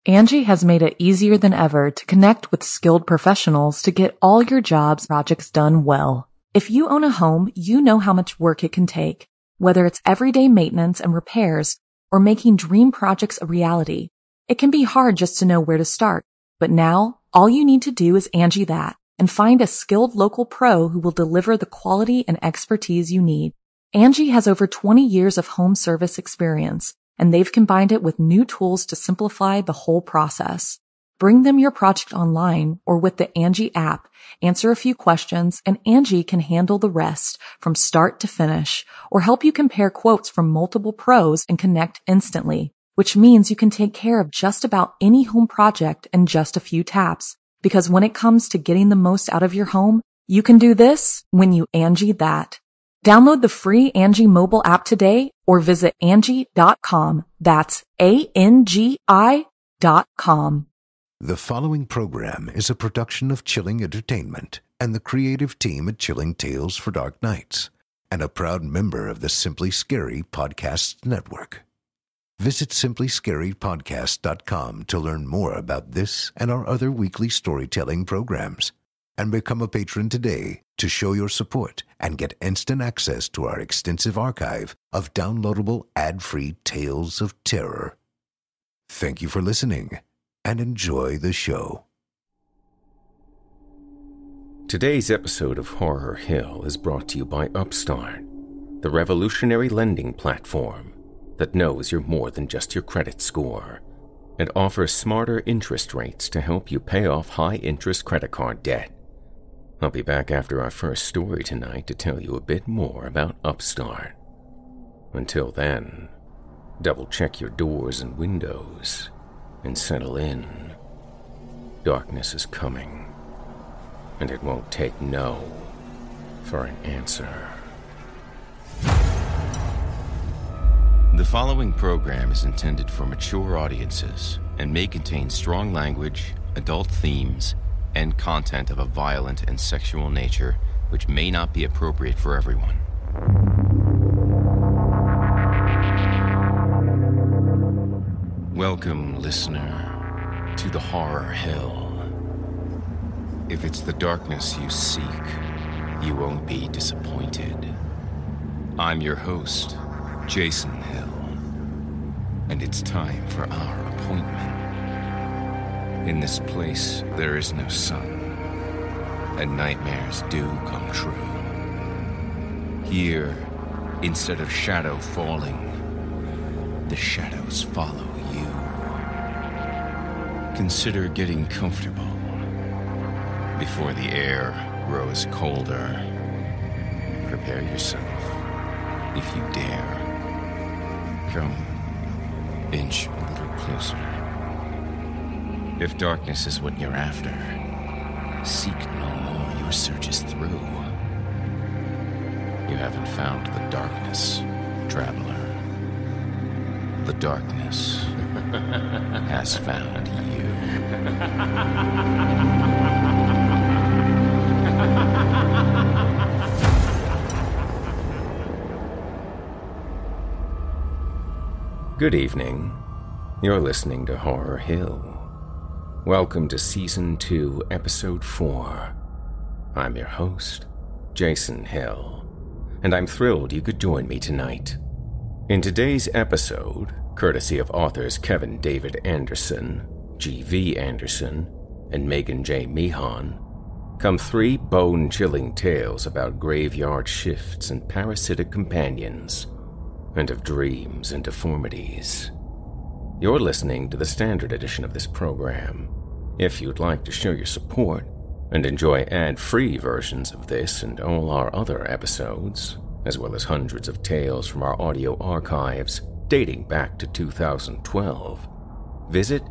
Angie has made it easier than ever to connect with skilled professionals to get all your jobs projects done well. If you own a home, you know how much work it can take, whether it's everyday maintenance and repairs or making dream projects a reality. It can be hard just to know where to start, but now all you need to do is Angie that and find a skilled local pro who will deliver the quality and expertise you need. Angie has over 20 years of home service experience, and they've combined it with new tools to simplify the whole process. Bring them your project online or with the Angie app, answer a few questions, and Angie can handle the rest from start to finish, or help you compare quotes from multiple pros and connect instantly, which means you can take care of just about any home project in just a few taps. Because when it comes to getting the most out of your home, you can do this when you Angie that. Download the free Angie mobile app today or visit Angie.com. That's ANGI.com. The following program is a production of Chilling Entertainment and the creative team at Chilling Tales for Dark Nights, and a proud member of the Simply Scary Podcasts Network. Visit simplyscarypodcast.com to learn more about this and our other weekly storytelling programs. And become a patron today to show your support and get instant access to our extensive archive of downloadable ad-free tales of terror. Thank you for listening and enjoy the show. Today's episode of Horror Hill is brought to you by Upstart, the revolutionary lending platform that knows you're more than just your credit score and offers smarter interest rates to help you pay off high-interest credit card debt. I'll be back after our first story tonight to tell you a bit more about Upstart. Until then, double-check your doors and windows and settle in. Darkness is coming, and it won't take no for an answer. The following program is intended for mature audiences and may contain strong language, adult themes, and content of a violent and sexual nature which may not be appropriate for everyone. Welcome, listener, to the Horror Hill. If it's the darkness you seek, you won't be disappointed. I'm your host, Jason Hill, and it's time for our appointment. In this place, there is no sun, and nightmares do come true. Here, instead of shadow falling, the shadows follow you. Consider getting comfortable before the air grows colder. Prepare yourself, if you dare. Come, inch a little closer. If darkness is what you're after, seek no more, your search is through. You haven't found the darkness, traveler. The darkness has found you. Good evening. You're listening to Horror Hill. Welcome to Season 2, Episode 4. I'm your host, Jason Hill, and I'm thrilled you could join me tonight. In today's episode, courtesy of authors Kevin David Anderson, G.V. Anderson, and Megan J. Meehan, come 3 bone-chilling tales about graveyard shifts and parasitic companions, and of dreams and deformities. You're listening to the standard edition of this program. If you'd like to show your support and enjoy ad-free versions of this and all our other episodes, as well as hundreds of tales from our audio archives dating back to 2012, visit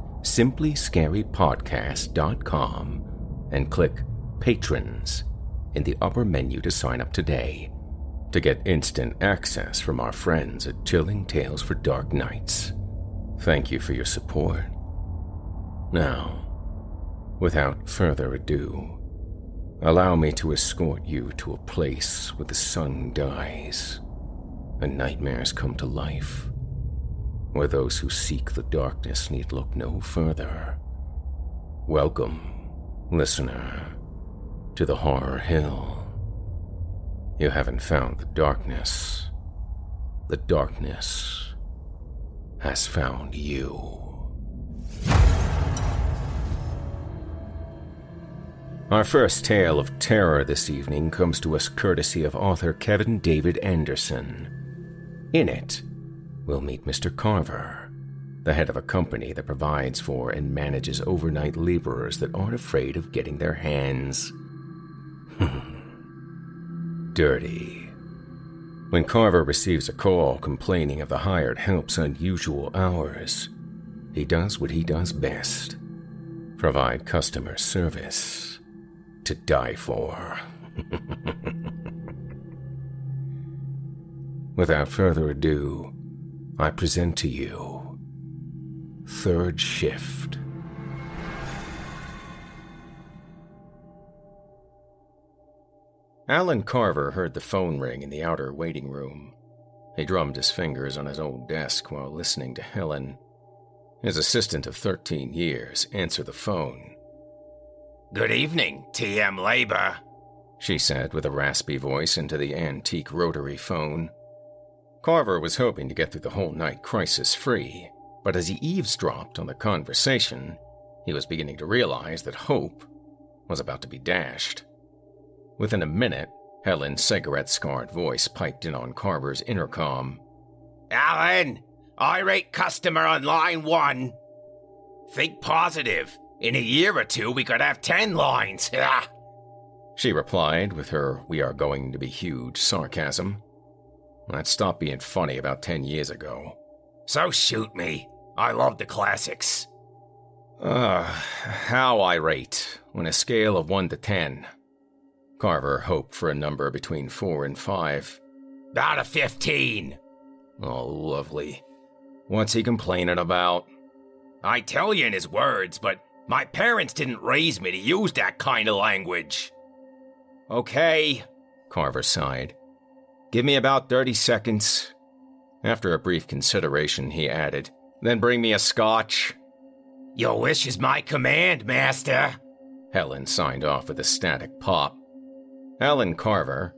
simplyscarypodcast.com and click Patrons in the upper menu to sign up today to get instant access from our friends at Chilling Tales for Dark Nights. Thank you for your support. Now, without further ado, allow me to escort you to a place where the sun dies and nightmares come to life where those who seek the darkness need look no further. Welcome, listener, to the Horror Hill. You haven't found the darkness. The darkness has found you. Our first tale of terror this evening comes to us courtesy of author Kevin David Anderson. In it, we'll meet Mr. Carver, the head of a company that provides for and manages overnight laborers that aren't afraid of getting their hands dirty. When Carver receives a call complaining of the hired help's unusual hours, he does what he does best: provide customer service to die for. Without further ado, I present to you Third Shift. Alan Carver heard the phone ring in the outer waiting room. He drummed his fingers on his old desk while listening to Helen, his assistant of 13 years, answer the phone. "Good evening, TM Labor," she said with a raspy voice into the antique rotary phone. Carver was hoping to get through the whole night crisis-free, but as he eavesdropped on the conversation, he was beginning to realize that hope was about to be dashed. Within a minute, Helen's cigarette-scarred voice piped in on Carver's intercom. "Alan, irate customer on line 1. Think positive. In a year or two, we could have 10 lines." She replied with her we-are-going-to-be-huge sarcasm. That stopped being funny about 10 years ago. "So shoot me. I love the classics." How irate, on a scale of 1 to 10. Carver hoped for a number between 4 and 5. "About a 15. Oh, lovely. What's he complaining about? I tell you in his words, but my parents didn't raise me to use that kind of language." "Okay," Carver sighed. "Give me about 30 seconds. After a brief consideration, he added, "Then bring me a scotch." "Your wish is my command, master." Helen signed off with a static pop. Alan Carver,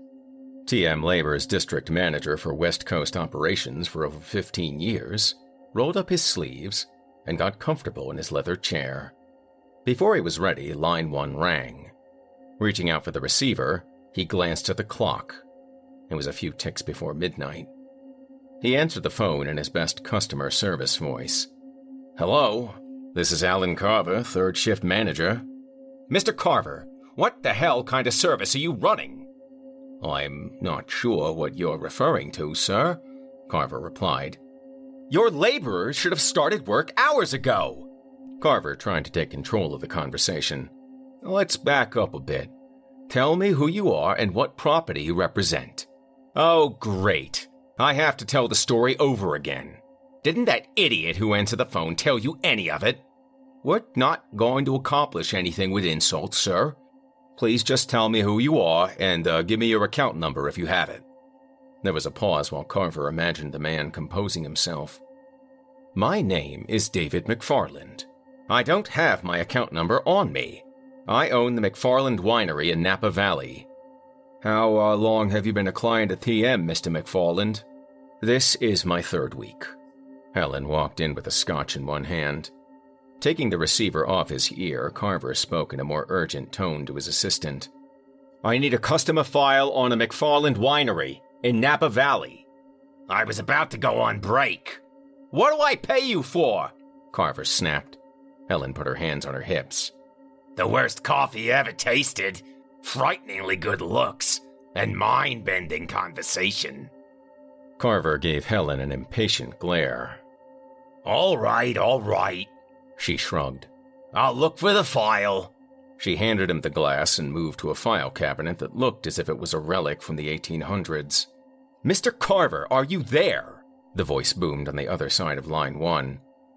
TM Labor's district manager for West Coast operations for over 15 years, rolled up his sleeves and got comfortable in his leather chair. Before he was ready, line 1 rang. Reaching out for the receiver, he glanced at the clock. It was a few ticks before midnight. He answered the phone in his best customer service voice. "Hello, this is Alan Carver, third shift manager." "Mr. Carver, what the hell kind of service are you running?" "I'm not sure what you're referring to, sir," Carver replied. "Your laborers should have started work hours ago." Carver tried to take control of the conversation. "Let's back up a bit. Tell me who you are and what property you represent." "Oh, great. I have to tell the story over again. Didn't that idiot who answered the phone tell you any of it?" "We're not going to accomplish anything with insults, sir. Please just tell me who you are and give me your account number if you have it." There was a pause while Carver imagined the man composing himself. "My name is David McFarland. I don't have my account number on me. I own the McFarland Winery in Napa Valley." "How long have you been a client at TM, Mr. McFarland?" "This is my 3rd week." Helen walked in with a scotch in one hand. Taking the receiver off his ear, Carver spoke in a more urgent tone to his assistant. "I need a customer file on a McFarland Winery in Napa Valley." "I was about to go on break." "What do I pay you for?" Carver snapped. Helen put her hands on her hips. "The worst coffee you ever tasted. Frighteningly good looks. And mind-bending conversation." Carver gave Helen an impatient glare. All right. She shrugged. "I'll look for the file." She handed him the glass and moved to a file cabinet that looked as if it was a relic from the 1800s. "Mr. Carver, are you there?" The voice boomed on the other side of line 1.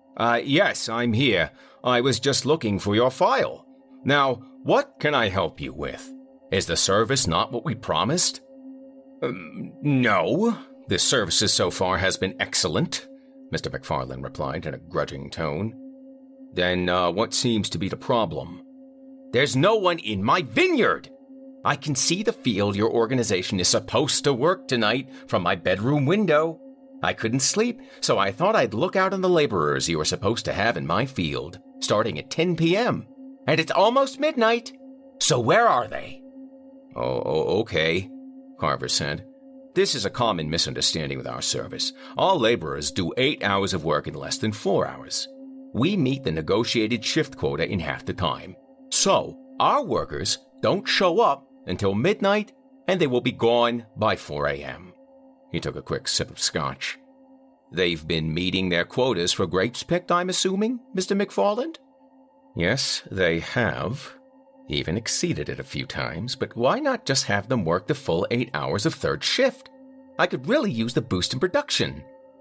Yes, I'm here. I was just looking for your file. Now, what can I help you with? Is the service not what we promised?" No. The service so far has been excellent. Mr. McFarland replied in a grudging tone. Then what seems to be the problem? There's no one in my vineyard! I can see the field your organization is supposed to work tonight from my bedroom window. I couldn't sleep, so I thought I'd look out on the laborers you were supposed to have in my field, starting at 10 p.m. And it's almost midnight. So where are they? Oh, okay, Carver said. This is a common misunderstanding with our service. All laborers do 8 hours of work in less than 4 hours. We meet the negotiated shift quota in half the time. So, our workers don't show up until midnight, and they will be gone by 4 a.m. He took a quick sip of scotch. They've been meeting their quotas for grapes picked, I'm assuming, Mr. McFarland? Yes, they have. Even exceeded it a few times, but why not just have them work the full 8 hours of third shift? I could really use the boost in production.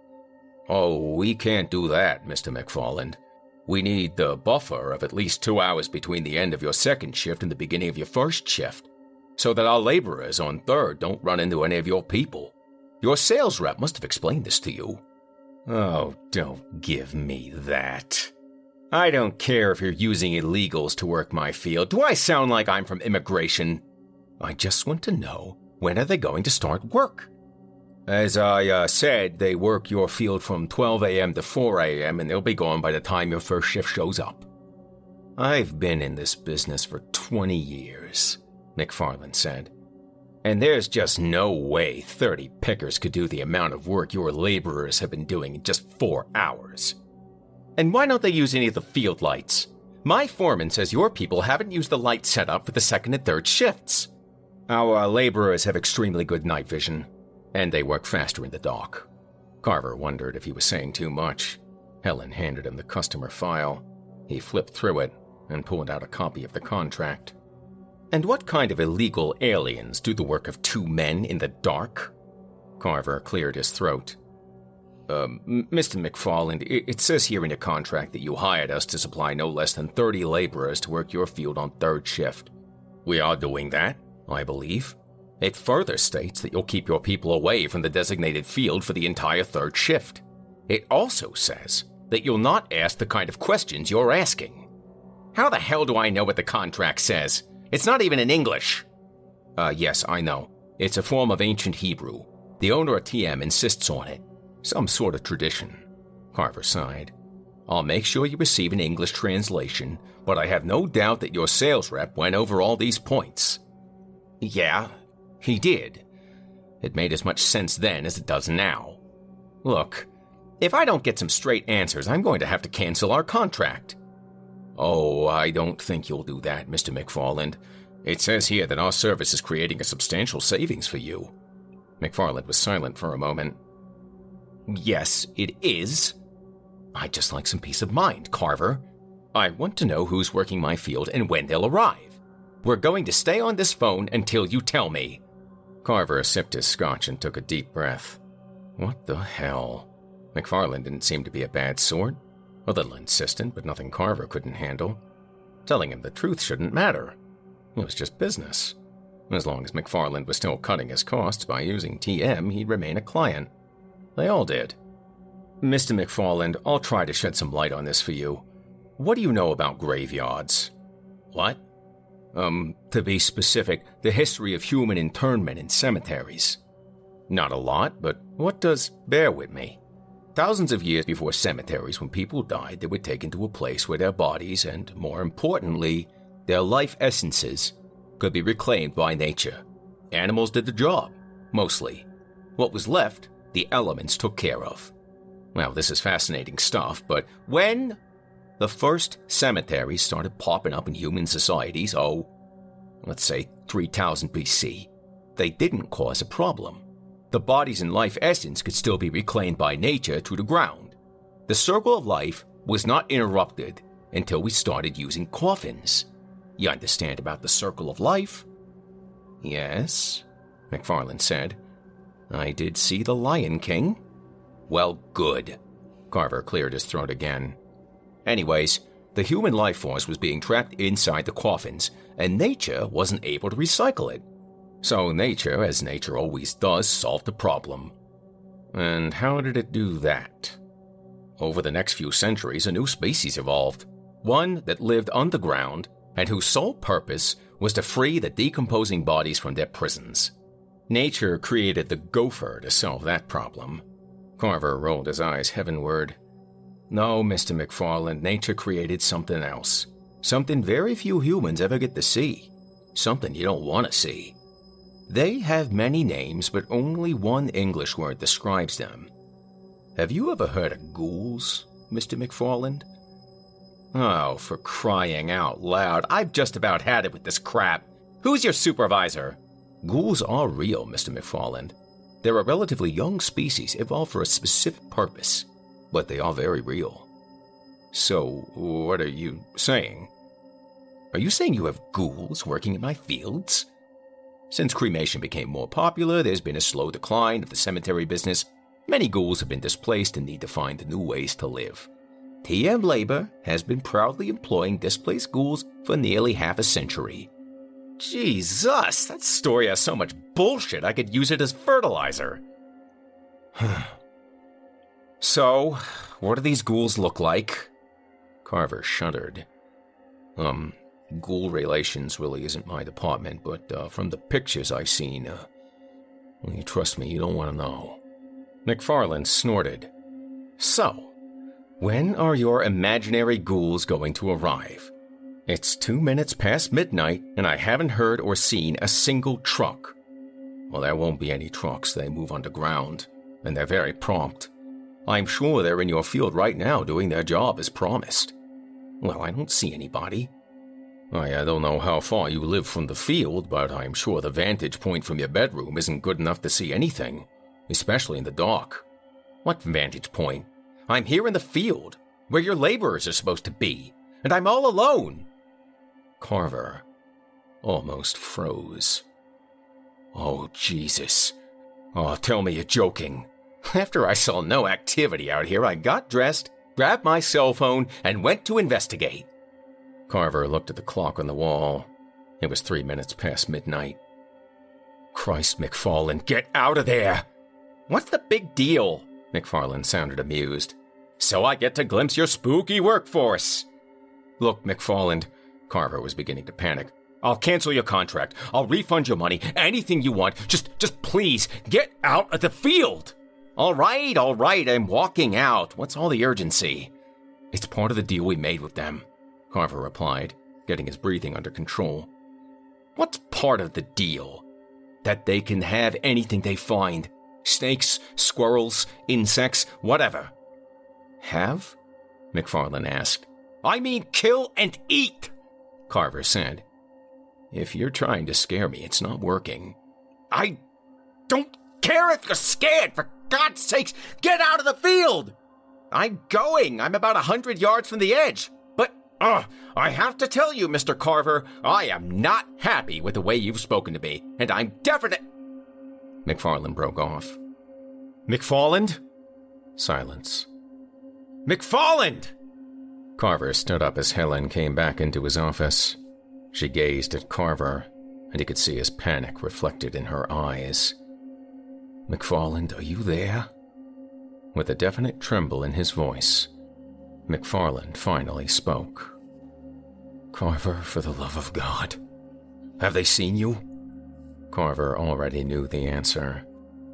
Oh, we can't do that, Mr. McFarland. We need the buffer of at least 2 hours between the end of your second shift and the beginning of your first shift, so that our laborers on third don't run into any of your people. Your sales rep must have explained this to you. Oh, don't give me that. I don't care if you're using illegals to work my field. Do I sound like I'm from immigration? I just want to know, when are they going to start work? As I said, they work your field from 12 a.m. to 4 a.m. and they'll be gone by the time your first shift shows up. I've been in this business for 20 years, McFarland said. And there's just no way 30 pickers could do the amount of work your laborers have been doing in just 4 hours. And why don't they use any of the field lights? My foreman says your people haven't used the light setup for the second and third shifts. Our laborers have extremely good night vision, and they work faster in the dark. Carver wondered if he was saying too much. Helen handed him the customer file. He flipped through it and pulled out a copy of the contract. And what kind of illegal aliens do the work of 2 men in the dark? Carver cleared his throat. Mr. McFarland, it says here in the contract that you hired us to supply no less than 30 laborers to work your field on third shift. We are doing that, I believe. It further states that you'll keep your people away from the designated field for the entire third shift. It also says that you'll not ask the kind of questions you're asking. How the hell do I know what the contract says? It's not even in English. Yes, I know. It's a form of ancient Hebrew. The owner of TM insists on it. Some sort of tradition. Carver sighed. I'll make sure you receive an English translation, but I have no doubt that your sales rep went over all these points. Yeah, he did. It made as much sense then as it does now. Look, if I don't get some straight answers, I'm going to have to cancel our contract. Oh, I don't think you'll do that, Mr. McFarland. It says here that our service is creating a substantial savings for you. McFarland was silent for a moment. Yes, it is. I'd just like some peace of mind, Carver. I want to know who's working my field and when they'll arrive. We're going to stay on this phone until you tell me. Carver sipped his scotch and took a deep breath. What the hell? McFarland didn't seem to be a bad sort. A little insistent, but nothing Carver couldn't handle. Telling him the truth shouldn't matter. It was just business. As long as McFarland was still cutting his costs by using TM, he'd remain a client. They all did. Mr. McFarland, I'll try to shed some light on this for you. What do you know about graveyards? What? To be specific, the history of human internment in cemeteries. Not a lot, but what does? Bear with me. Thousands of years before cemeteries, when people died, they were taken to a place where their bodies and, more importantly, their life essences could be reclaimed by nature. Animals did the job, mostly. What was left, the elements took care of. Well, this is fascinating stuff, but when the first cemeteries started popping up in human societies, let's say 3000 BC, they didn't cause a problem. The bodies and life essence could still be reclaimed by nature through the ground. The circle of life was not interrupted until we started using coffins. You understand about the circle of life? Yes, McFarland said. I did see The Lion King. Well, good. Carver cleared his throat again. Anyways, the human life force was being trapped inside the coffins, and nature wasn't able to recycle it. So nature, as nature always does, solved the problem. And how did it do that? Over the next few centuries, a new species evolved. One that lived underground and whose sole purpose was to free the decomposing bodies from their prisons. Nature created the gopher to solve that problem. Carver rolled his eyes heavenward. No, Mr. McFarland, nature created something else. Something very few humans ever get to see. Something you don't want to see. They have many names, but only one English word describes them. Have you ever heard of ghouls, Mr. McFarland? Oh, for crying out loud, I've just about had it with this crap. Who's your supervisor? Ghouls are real, Mr. McFarland. They're a relatively young species evolved for a specific purpose, but they are very real. So, what are you saying? Are you saying you have ghouls working in my fields? Since cremation became more popular, there's been a slow decline of the cemetery business. Many ghouls have been displaced and need to find new ways to live. TM Labor has been proudly employing displaced ghouls for nearly half a century. Jesus, that story has so much bullshit I could use it as fertilizer. So, what do these ghouls look like? Carver shuddered. Ghoul relations really isn't my department, but from the pictures I've seen, you trust me, you don't want to know. McFarland snorted. So, when are your imaginary ghouls going to arrive? It's 2 minutes past midnight, and I haven't heard or seen a single truck. Well, there won't be any trucks. They move underground, and they're very prompt. I'm sure they're in your field right now doing their job as promised. Well, I don't see anybody. I don't know how far you live from the field, but I'm sure the vantage point from your bedroom isn't good enough to see anything, especially in the dark. What vantage point? I'm here in the field, where your laborers are supposed to be, and I'm all alone. Carver almost froze. Oh, Jesus. Oh, tell me you're joking. After I saw no activity out here, I got dressed, grabbed my cell phone, and went to investigate. Carver looked at the clock on the wall. It was 3 minutes past midnight. Christ, McFarland, get out of there! What's the big deal? McFarland sounded amused. So I get to glimpse your spooky workforce. Look, McFarland, Carver was beginning to panic. I'll cancel your contract. I'll refund your money. Anything you want. Just please, get out of the field. All right, I'm walking out. What's all the urgency? It's part of the deal we made with them, Carver replied, getting his breathing under control. What's part of the deal? That they can have anything they find. Snakes, squirrels, insects, whatever. Have? McFarland asked. I mean kill and eat, Carver said. If you're trying to scare me, it's not working. I don't care if you're scared. For God's sakes, get out of the field. I'm going. I'm about 100 yards from the edge. But, I have to tell you, Mr. Carver, I am not happy with the way you've spoken to me, and I'm definite... McFarland broke off. McFarland? Silence. McFarland! Carver stood up as Helen came back into his office. She gazed at Carver, and he could see his panic reflected in her eyes. McFarland, are you there? With a definite tremble in his voice, McFarland finally spoke. Carver, for the love of God, have they seen you? Carver already knew the answer.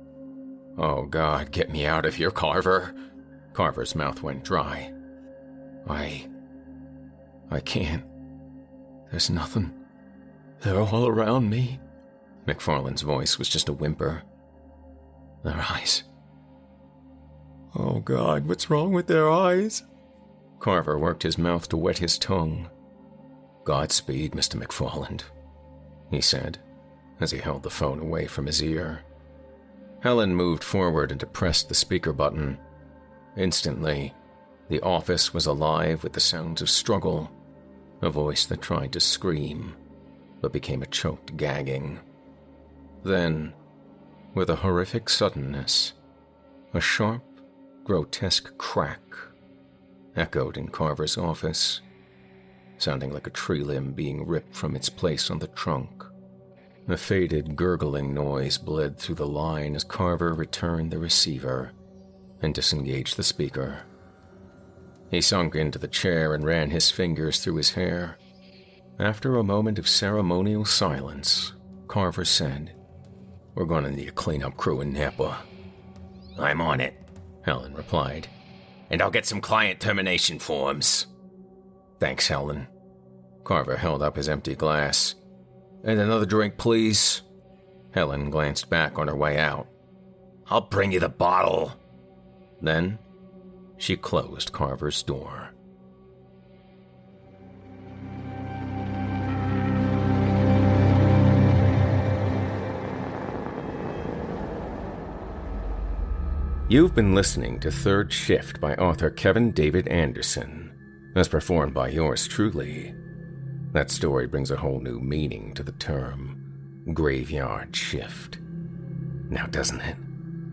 Oh, God, get me out of here, Carver. Carver's mouth went dry. I can't. There's nothing. They're all around me. McFarland's voice was just a whimper. Their eyes. Oh, God, what's wrong with their eyes? Carver worked his mouth to wet his tongue. Godspeed, Mr. McFarland, he said, as he held the phone away from his ear. Helen moved forward and depressed the speaker button. Instantly, the office was alive with the sounds of struggle, a voice that tried to scream, but became a choked gagging. Then, with a horrific suddenness, a sharp, grotesque crack echoed in Carver's office, sounding like a tree limb being ripped from its place on the trunk. A faded, gurgling noise bled through the line as Carver returned the receiver and disengaged the speaker. He sunk into the chair and ran his fingers through his hair. After a moment of ceremonial silence, Carver said, "We're going to need a cleanup crew in Napa." "I'm on it," Helen replied. "And I'll get some client termination forms." "Thanks, Helen." Carver held up his empty glass. "And another drink, please." Helen glanced back on her way out. "I'll bring you the bottle." Then, she closed Carver's door. You've been listening to Third Shift by author Kevin David Anderson, as performed by yours truly. That story brings a whole new meaning to the term graveyard shift. Now doesn't it?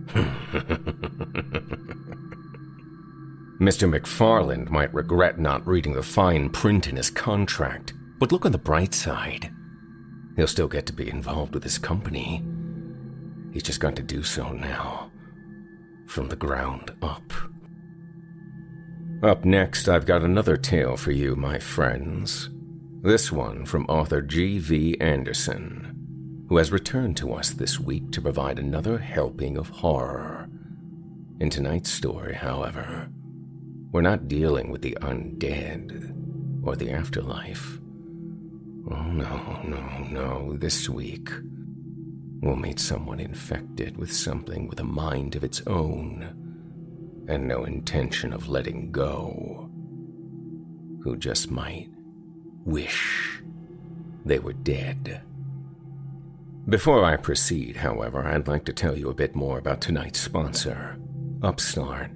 Mr. McFarland might regret not reading the fine print in his contract, but look on the bright side. He'll still get to be involved with his company. He's just got to do so now. From the ground up. Up next, I've got another tale for you, my friends. This one from author G.V. Anderson, who has returned to us this week to provide another helping of horror. In tonight's story, however, we're not dealing with the undead or the afterlife. Oh, no. This week, we'll meet someone infected with something with a mind of its own and no intention of letting go, who just might wish they were dead. Before I proceed, however, I'd like to tell you a bit more about tonight's sponsor, Upstart.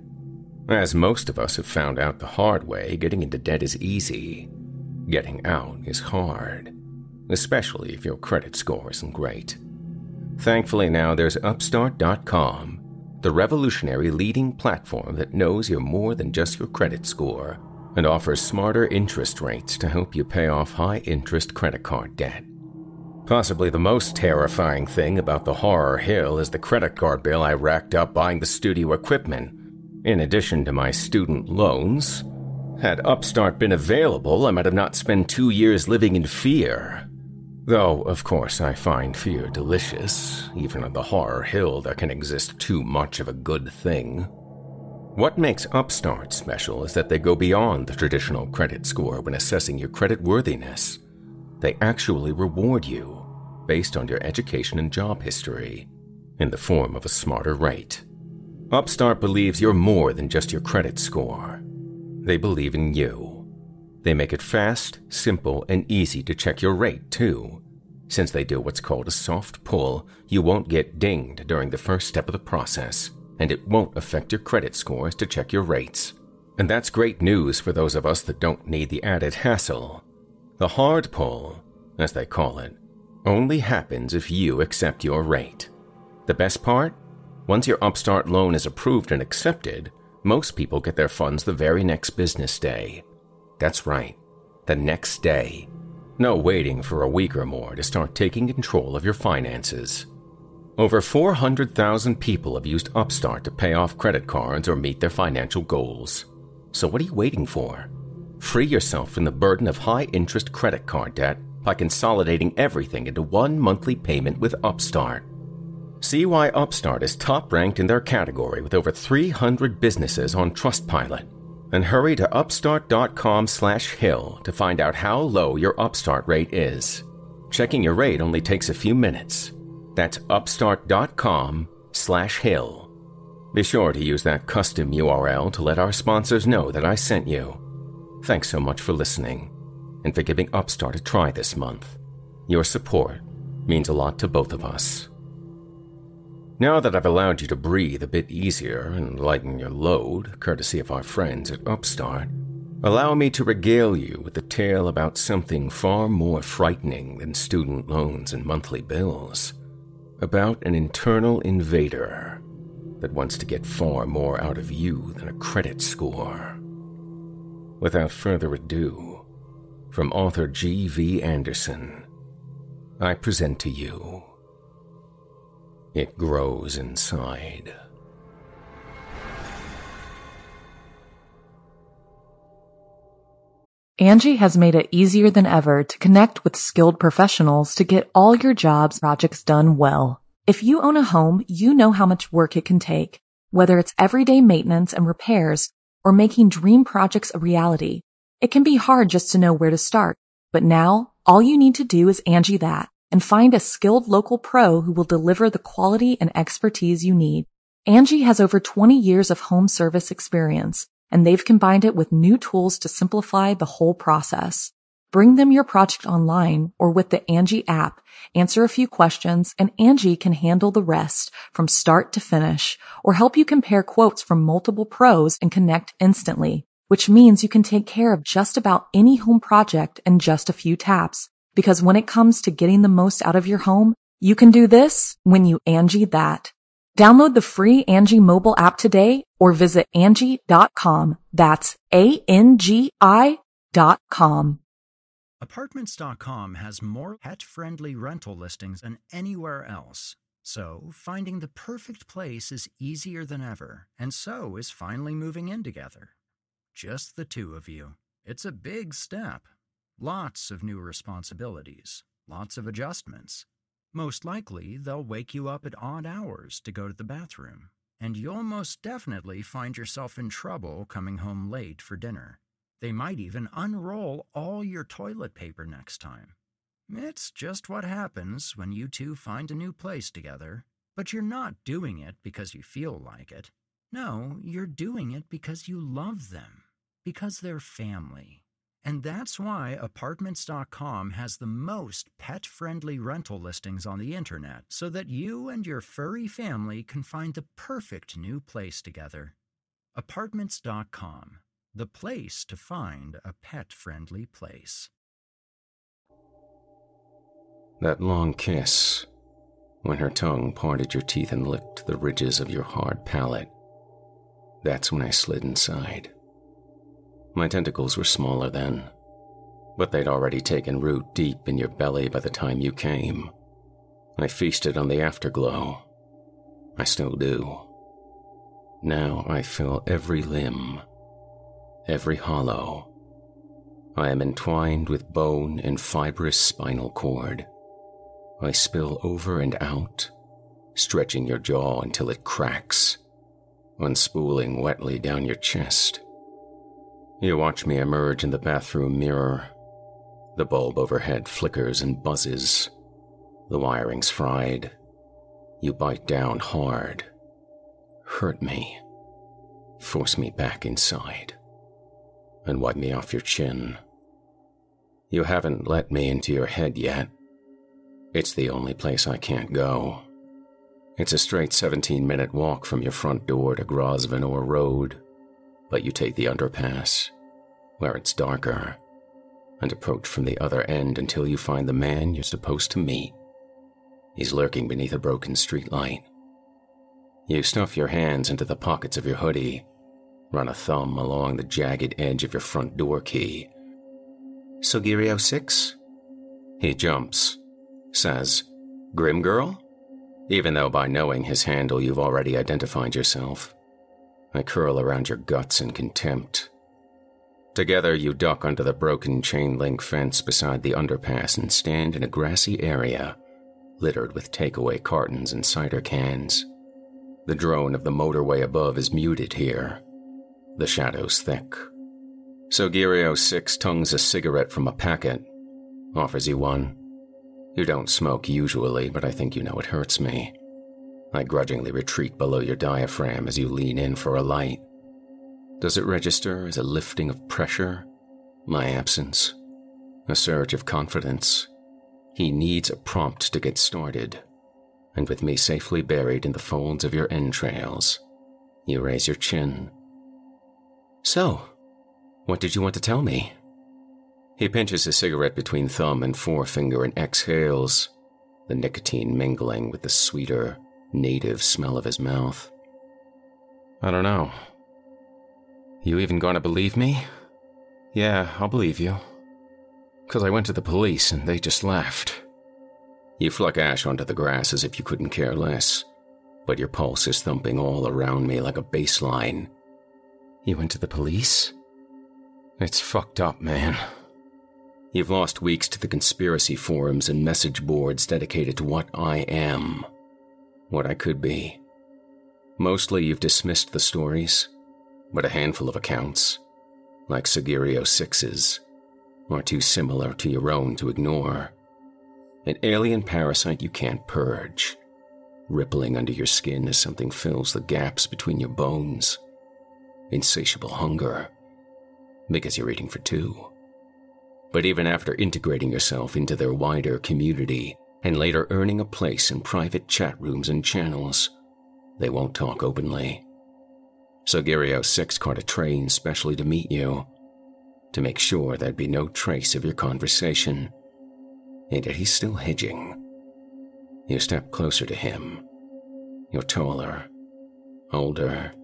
As most of us have found out the hard way, getting into debt is easy. Getting out is hard, especially if your credit score isn't great. Thankfully now there's Upstart.com, the revolutionary leading platform that knows you're more than just your credit score and offers smarter interest rates to help you pay off high-interest credit card debt. Possibly the most terrifying thing about the horror hill is the credit card bill I racked up buying the studio equipment. In addition to my student loans, had Upstart been available, I might have not spent 2 years living in fear. Though, of course, I find fear delicious. Even on the horror hill, there can exist too much of a good thing. What makes Upstart special is that they go beyond the traditional credit score when assessing your creditworthiness. They actually reward you based on your education and job history in the form of a smarter rate. Upstart believes you're more than just your credit score. They believe in you. They make it fast, simple, and easy to check your rate, too. Since they do what's called a soft pull, you won't get dinged during the first step of the process, and it won't affect your credit scores to check your rates. And that's great news for those of us that don't need the added hassle. The hard pull, as they call it, only happens if you accept your rate. The best part? Once your Upstart loan is approved and accepted, most people get their funds the very next business day. That's right, the next day. No waiting for a week or more to start taking control of your finances. Over 400,000 people have used Upstart to pay off credit cards or meet their financial goals. So what are you waiting for? Free yourself from the burden of high-interest credit card debt by consolidating everything into one monthly payment with Upstart. See why Upstart is top-ranked in their category with over 300 businesses on Trustpilot. And hurry to upstart.com/hill to find out how low your Upstart rate is. Checking your rate only takes a few minutes. That's upstart.com/hill. Be sure to use that custom URL to let our sponsors know that I sent you. Thanks so much for listening and for giving Upstart a try this month. Your support means a lot to both of us. Now that I've allowed you to breathe a bit easier and lighten your load, courtesy of our friends at Upstart, allow me to regale you with a tale about something far more frightening than student loans and monthly bills. About an internal invader that wants to get far more out of you than a credit score. Without further ado, from author G.V. Anderson, I present to you It Grows Inside. Angie has made it easier than ever to connect with skilled professionals to get all your jobs projects done well. If you own a home, you know how much work it can take, whether it's everyday maintenance and repairs or making dream projects a reality. It can be hard just to know where to start, but now all you need to do is Angie that and find a skilled local pro who will deliver the quality and expertise you need. Angie has over 20 years of home service experience, and they've combined it with new tools to simplify the whole process. Bring them your project online or with the Angie app, answer a few questions, and Angie can handle the rest from start to finish, or help you compare quotes from multiple pros and connect instantly, which means you can take care of just about any home project in just a few taps. Because when it comes to getting the most out of your home, you can do this when you Angie that. Download the free Angie mobile app today or visit Angie.com. That's ANGI.com. Apartments.com has more pet-friendly rental listings than anywhere else. So, finding the perfect place is easier than ever, and so is finally moving in together. Just the two of you. It's a big step. Lots of new responsibilities, lots of adjustments. Most likely, they'll wake you up at odd hours to go to the bathroom, and you'll most definitely find yourself in trouble coming home late for dinner. They might even unroll all your toilet paper next time. It's just what happens when you two find a new place together. But you're not doing it because you feel like it. No, you're doing it because you love them, because they're family. And that's why Apartments.com has the most pet-friendly rental listings on the internet, so that you and your furry family can find the perfect new place together. Apartments.com, the place to find a pet-friendly place. That long kiss, when her tongue parted your teeth and licked the ridges of your hard palate, that's when I slid inside. My tentacles were smaller then, but they'd already taken root deep in your belly by the time you came. I feasted on the afterglow. I still do. Now I feel every limb, every hollow. I am entwined with bone and fibrous spinal cord. I spill over and out, stretching your jaw until it cracks, unspooling wetly down your chest. You watch me emerge in the bathroom mirror. The bulb overhead flickers and buzzes. The wiring's fried. You bite down hard. Hurt me. Force me back inside. And wipe me off your chin. You haven't let me into your head yet. It's the only place I can't go. It's a straight 17-minute walk from your front door to Grosvenor Road. But you take the underpass, where it's darker, and approach from the other end until you find the man you're supposed to meet. He's lurking beneath a broken streetlight. You stuff your hands into the pockets of your hoodie, run a thumb along the jagged edge of your front door key. Sogirio 6? He jumps, says, Grim Girl? Even though by knowing his handle you've already identified yourself. I curl around your guts in contempt. Together you duck under the broken chain-link fence beside the underpass and stand in a grassy area, littered with takeaway cartons and cider cans. The drone of the motorway above is muted here. The shadows thick. Sogirio 6 tongues a cigarette from a packet, offers you one. You don't smoke usually, but I think you know it hurts me. I grudgingly retreat below your diaphragm as you lean in for a light. Does it register as a lifting of pressure? My absence? A surge of confidence? He needs a prompt to get started. And with me safely buried in the folds of your entrails, you raise your chin. So, what did you want to tell me? He pinches his cigarette between thumb and forefinger and exhales, the nicotine mingling with the sweeter, native smell of his mouth. I don't know. You even gonna believe me? Yeah, I'll believe you. 'Cause I went to the police and they just laughed. You fluck ash onto the grass as if you couldn't care less, but your pulse is thumping all around me like a bass line. You went to the police? It's fucked up, man. You've lost weeks to the conspiracy forums and message boards dedicated to what I am, what I could be. Mostly you've dismissed the stories, but a handful of accounts, like Sagirio 6's, are too similar to your own to ignore. An alien parasite you can't purge. Rippling under your skin as something fills the gaps between your bones. Insatiable hunger, because you're eating for two. But even after integrating yourself into their wider community and later earning a place in private chat rooms and channels, they won't talk openly. Sagirio 6 caught a train specially to meet you, to make sure there'd be no trace of your conversation. And yet he's still hedging. You step closer to him. You're taller, older.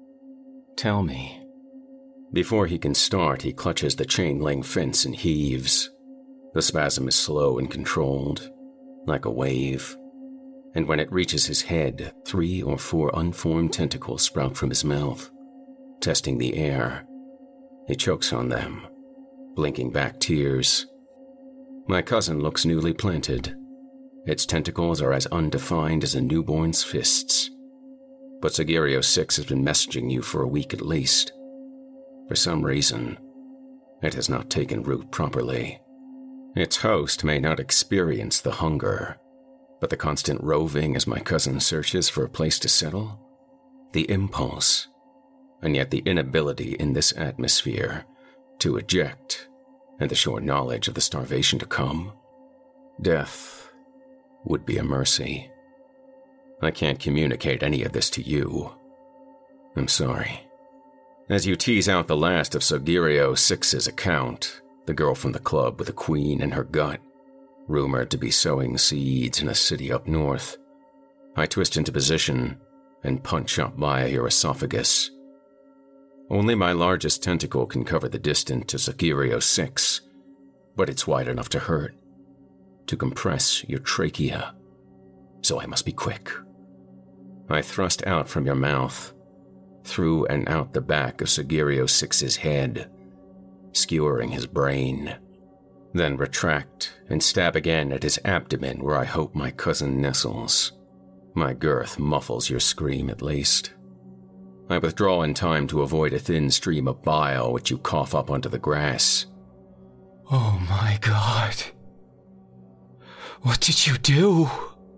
Tell me. Before he can start, he clutches the chain-link fence and heaves. The spasm is slow and controlled, like a wave. And when it reaches his head, 3 or 4 unformed tentacles sprout from his mouth, testing the air. He chokes on them, blinking back tears. My cousin looks newly planted. Its tentacles are as undefined as a newborn's fists. But Sagirio 6 has been messaging you for a week at least. For some reason, it has not taken root properly. Its host may not experience the hunger, but the constant roving as my cousin searches for a place to settle, the impulse, and yet the inability in this atmosphere to eject, and the sure knowledge of the starvation to come, death would be a mercy. I can't communicate any of this to you. I'm sorry. As you tease out the last of Sagirio 6's account, the girl from the club with a queen in her gut, rumored to be sowing seeds in a city up north, I twist into position and punch up via your esophagus. Only my largest tentacle can cover the distance to Sagirio 6, but it's wide enough to hurt, to compress your trachea, so I must be quick. I thrust out from your mouth, through and out the back of Sagirio 6's head, skewering his brain, then retract and stab again at his abdomen where I hope my cousin nestles. My girth muffles your scream at least. I withdraw in time to avoid a thin stream of bile which you cough up onto the grass. Oh my God. What did you do?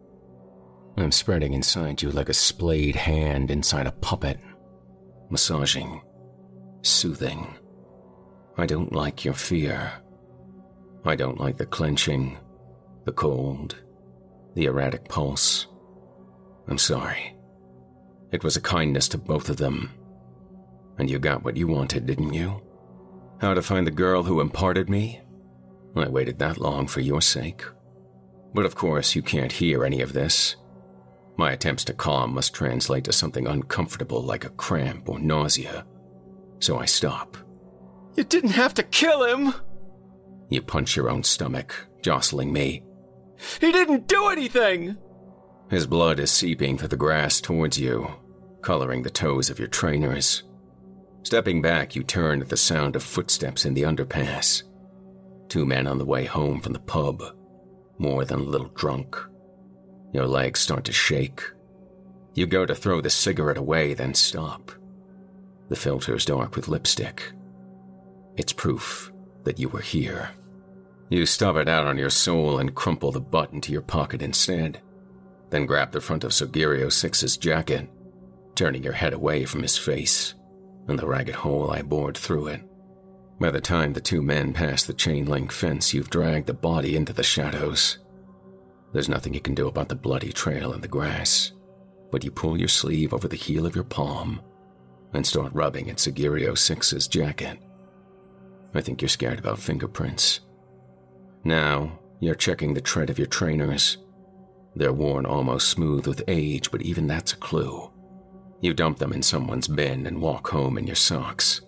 I'm spreading inside you like a splayed hand inside a puppet. Massaging. Soothing. I don't like your fear. I don't like the clenching, the cold, the erratic pulse. I'm sorry. It was a kindness to both of them. And you got what you wanted, didn't you? How to find the girl who imparted me? I waited that long for your sake. But of course you can't hear any of this. My attempts to calm must translate to something uncomfortable like a cramp or nausea. So I stop. You didn't have to kill him! You punch your own stomach, jostling me. He didn't do anything! His blood is seeping through the grass towards you, coloring the toes of your trainers. Stepping back, you turn at the sound of footsteps in the underpass. 2 men on the way home from the pub, more than a little drunk. Your legs start to shake. You go to throw the cigarette away, then stop. The filter's dark with lipstick. It's proof that you were here. You stub it out on your soul and crumple the butt into your pocket instead, then grab the front of Sagirio 6's jacket, turning your head away from his face and the ragged hole I bored through it. By the time the 2 men pass the chain-link fence, you've dragged the body into the shadows. There's nothing you can do about the bloody trail in the grass, but you pull your sleeve over the heel of your palm and start rubbing at Sagirio 6's jacket. I think you're scared about fingerprints. Now, you're checking the tread of your trainers. They're worn almost smooth with age, but even that's a clue. You dump them in someone's bin and walk home in your socks.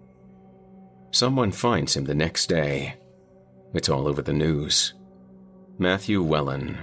Someone finds him the next day. It's all over the news. Matthew Wellen,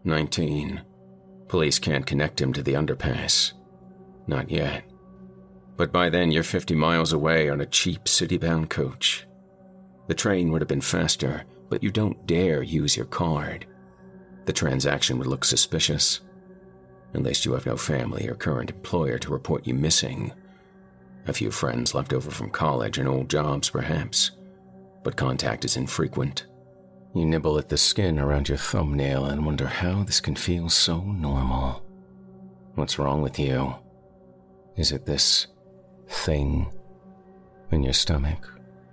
19. Police can't connect him to the underpass. Not yet. but by then you're 50 miles away on a cheap city-bound coach. The train would have been faster, but you don't dare use your card. The transaction would look suspicious. At least you have no family or current employer to report you missing. A few friends left over from college and old jobs, perhaps, but contact is infrequent. You nibble at the skin around your thumbnail and wonder how this can feel so normal. What's wrong with you? Is it this thing in your stomach?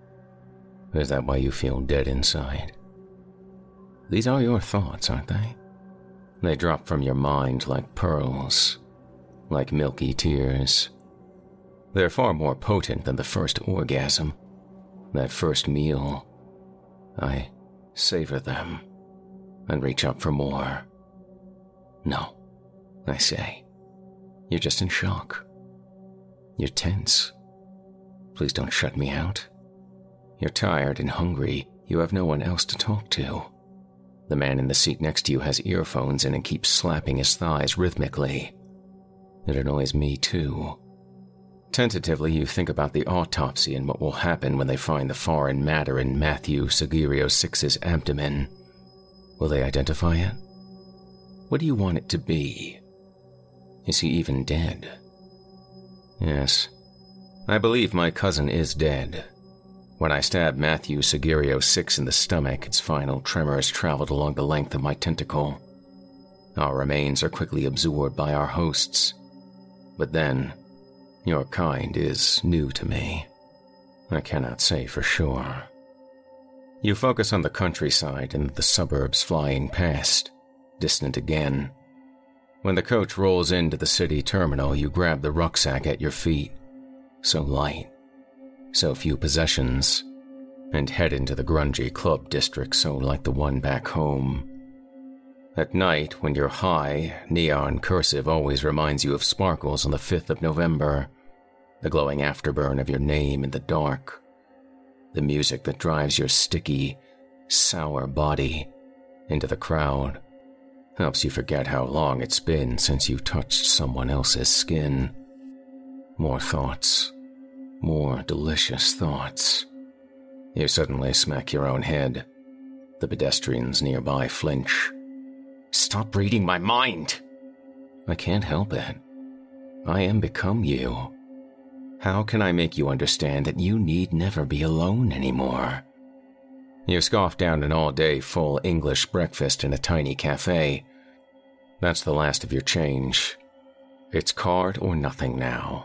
Is that why you feel dead inside? These are your thoughts, aren't they? They drop from your mind like pearls, like milky tears. They're far more potent than the first orgasm, that first meal. I savor them and reach up for more. No, I say. You're just in shock. You're tense. Please don't shut me out. You're tired and hungry. You have no one else to talk to. The man in the seat next to you has earphones in and keeps slapping his thighs rhythmically. It annoys me too. Tentatively, you think about the autopsy and what will happen when they find the foreign matter in Matthew Sagirio 6's abdomen. Will they identify it? What do you want it to be? Is he even dead? Yes, I believe my cousin is dead. When I stabbed Matthew Sagirio 6 in the stomach, its final tremors traveled along the length of my tentacle. Our remains are quickly absorbed by our hosts. But then, your kind is new to me. I cannot say for sure. You focus on the countryside and the suburbs flying past, distant again. When the coach rolls into the city terminal, you grab the rucksack at your feet. So light, so few possessions, and head into the grungy club district so like the one back home. At night, when you're high, neon cursive always reminds you of sparkles on the 5th of November, the glowing afterburn of your name in the dark, the music that drives your sticky, sour body into the crowd, helps you forget how long it's been since you touched someone else's skin. More thoughts, more delicious thoughts. You suddenly smack your own head. The pedestrians nearby flinch. Stop reading my mind! I can't help it. I am become you. How can I make you understand that you need never be alone anymore? You scoff down an all-day full English breakfast in a tiny cafe. That's the last of your change. It's card or nothing now.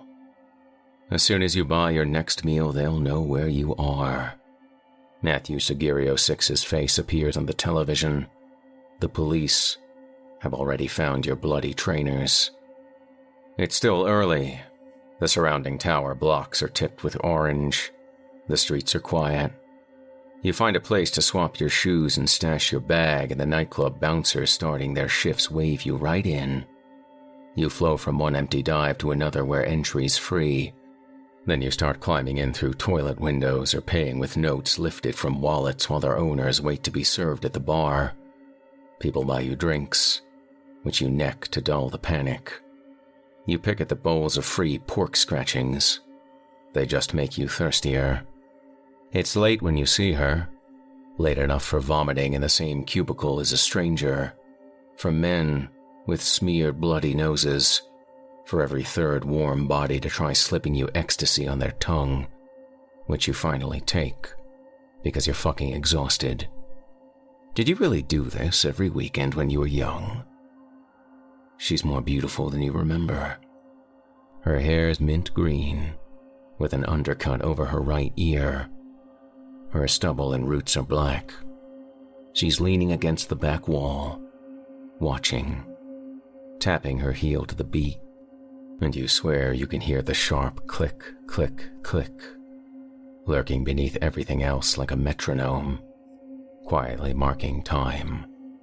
As soon as you buy your next meal, they'll know where you are. Matthew Sagirio 6's face appears on the television. The police have already found your bloody trainers. It's still early. The surrounding tower blocks are tipped with orange. The streets are quiet. You find a place to swap your shoes and stash your bag, and the nightclub bouncers starting their shifts wave you right in. You flow from one empty dive to another where entry's free. Then you start climbing in through toilet windows or paying with notes lifted from wallets while their owners wait to be served at the bar. People buy you drinks, which you neck to dull the panic. You pick at the bowls of free pork scratchings. They just make you thirstier. It's late when you see her, late enough for vomiting in the same cubicle as a stranger, for men with smeared bloody noses, for every third warm body to try slipping you ecstasy on their tongue, which you finally take, because you're fucking exhausted. Did you really do this every weekend when you were young? She's more beautiful than you remember. Her hair's mint green, with an undercut over her right ear. Her stubble and roots are black. She's leaning against the back wall, watching, tapping her heel to the beat, and you swear you can hear the sharp click, click, click, lurking beneath everything else like a metronome, quietly marking time.